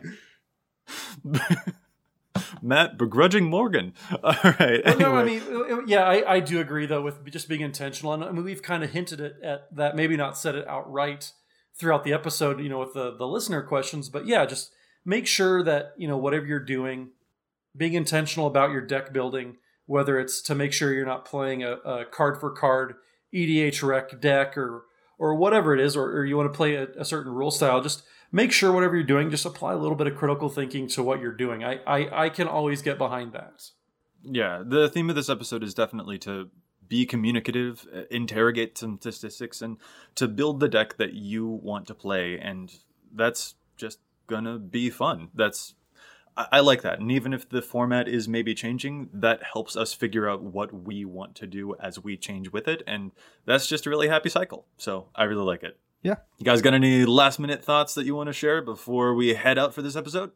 Matt begrudging Morgan. All right. Well, no, I anyway. mean, yeah, I, I do agree though with just being intentional, and I mean we've kind of hinted at, at that, maybe not said it outright throughout the episode, you know, with the the listener questions, but yeah, just make sure that you know whatever you're doing, being intentional about your deck building, whether it's to make sure you're not playing a, a card for card E D H rec deck or or whatever it is, or, or you want to play a, a certain rule style, just make sure whatever you're doing, just apply a little bit of critical thinking to what you're doing. I, I, I can always get behind that. Yeah, the theme of this episode is definitely to be communicative, uh, interrogate some statistics, and to build the deck that you want to play. And that's just gonna be fun. That's I, I like that. And even if the format is maybe changing, that helps us figure out what we want to do as we change with it. And that's just a really happy cycle. So I really like it. Yeah. You guys got any last minute thoughts that you want to share before we head out for this episode?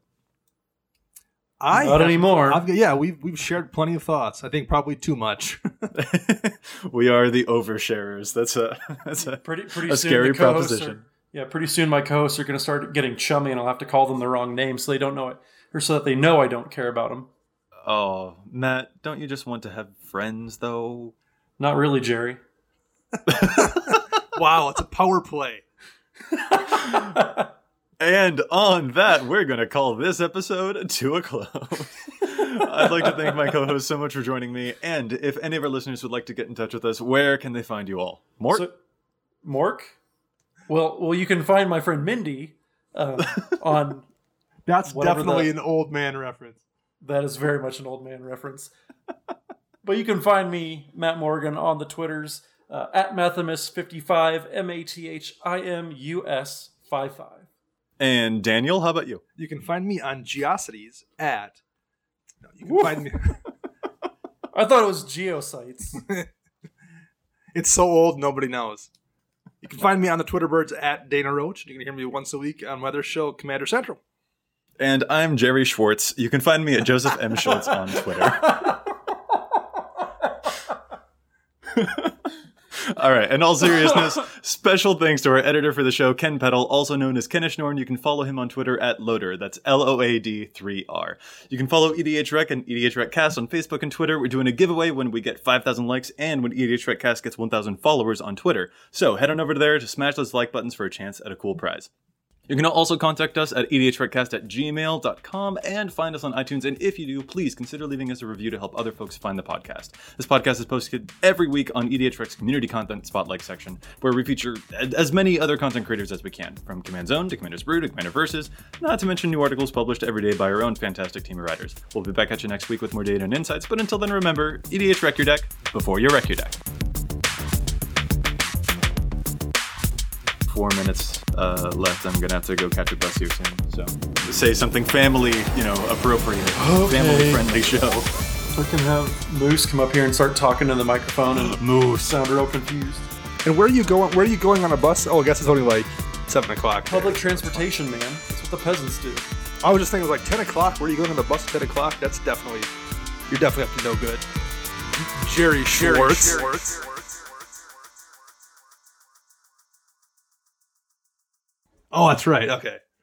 I Not have- anymore. I've, yeah, we've we've shared plenty of thoughts. I think probably too much. We are the oversharers. That's a that's a, Pretty pretty a soon scary the co-hosts proposition. Are, yeah, pretty soon my co-hosts are going to start getting chummy, and I'll have to call them the wrong name so they don't know it, or so that they know I don't care about them. Oh, Matt, don't you just want to have friends, though? Not really, Jerry. Wow, it's a power play. And on that, we're going to call this episode to a close. I'd like to thank my co-host so much for joining me. And if any of our listeners would like to get in touch with us, where can they find you all? Mort? So, Mork? Well, well, you can find my friend Mindy uh, on. That's Whatever definitely the- an old man reference. That is very much an old man reference. But you can find me, Matt Morgan, on the Twitters uh, at Mathimus fifty-five, M A T H I M U S fifty-five. And Daniel, how about you? You can find me on Geocities at. No, you can Woof. find me. I thought it was Geosites. It's so old, nobody knows. You can find me on the Twitter birds at Dana Roach. You can hear me once a week on Weather Show Commander Central. And I'm Jerry Schwartz. You can find me at Joseph M. Schultz on Twitter. All right, in all seriousness, special thanks to our editor for the show, Ken Peddle, also known as Kenish Norn. You can follow him on Twitter at Loader. That's L O A D three R. You can follow E D H Rec and E D H Rec Cast on Facebook and Twitter. We're doing a giveaway when we get five thousand likes and when E D H Rec Cast gets one thousand followers on Twitter. So head on over there to smash those like buttons for a chance at a cool prize. You can also contact us at E D H Rec Cast at gmail dot com and find us on iTunes. And if you do, please consider leaving us a review to help other folks find the podcast. This podcast is posted every week on E D H Rec's community content spotlight section, where we feature as many other content creators as we can, from Command Zone to Commander's Brew to Commander Versus, not to mention new articles published every day by our own fantastic team of writers. We'll be back at you next week with more data and insights, but until then, remember, E D H Rec your deck before you wreck your deck. Four minutes uh, left. I'm gonna have to go catch a bus here soon. So say something family, you know, appropriate, Okay. family-friendly show. We can have Moose come up here and start talking in the microphone and Moose. sound real confused. And where are you going? Where are you going on a bus? Oh, I guess it's only like seven o'clock. Public transportation, man. That's what the peasants do. I was just thinking it was like ten o'clock. Where are you going on the bus at ten o'clock? That's definitely, you're definitely up to no good. Jerry Schwartz. Oh, that's right. Okay.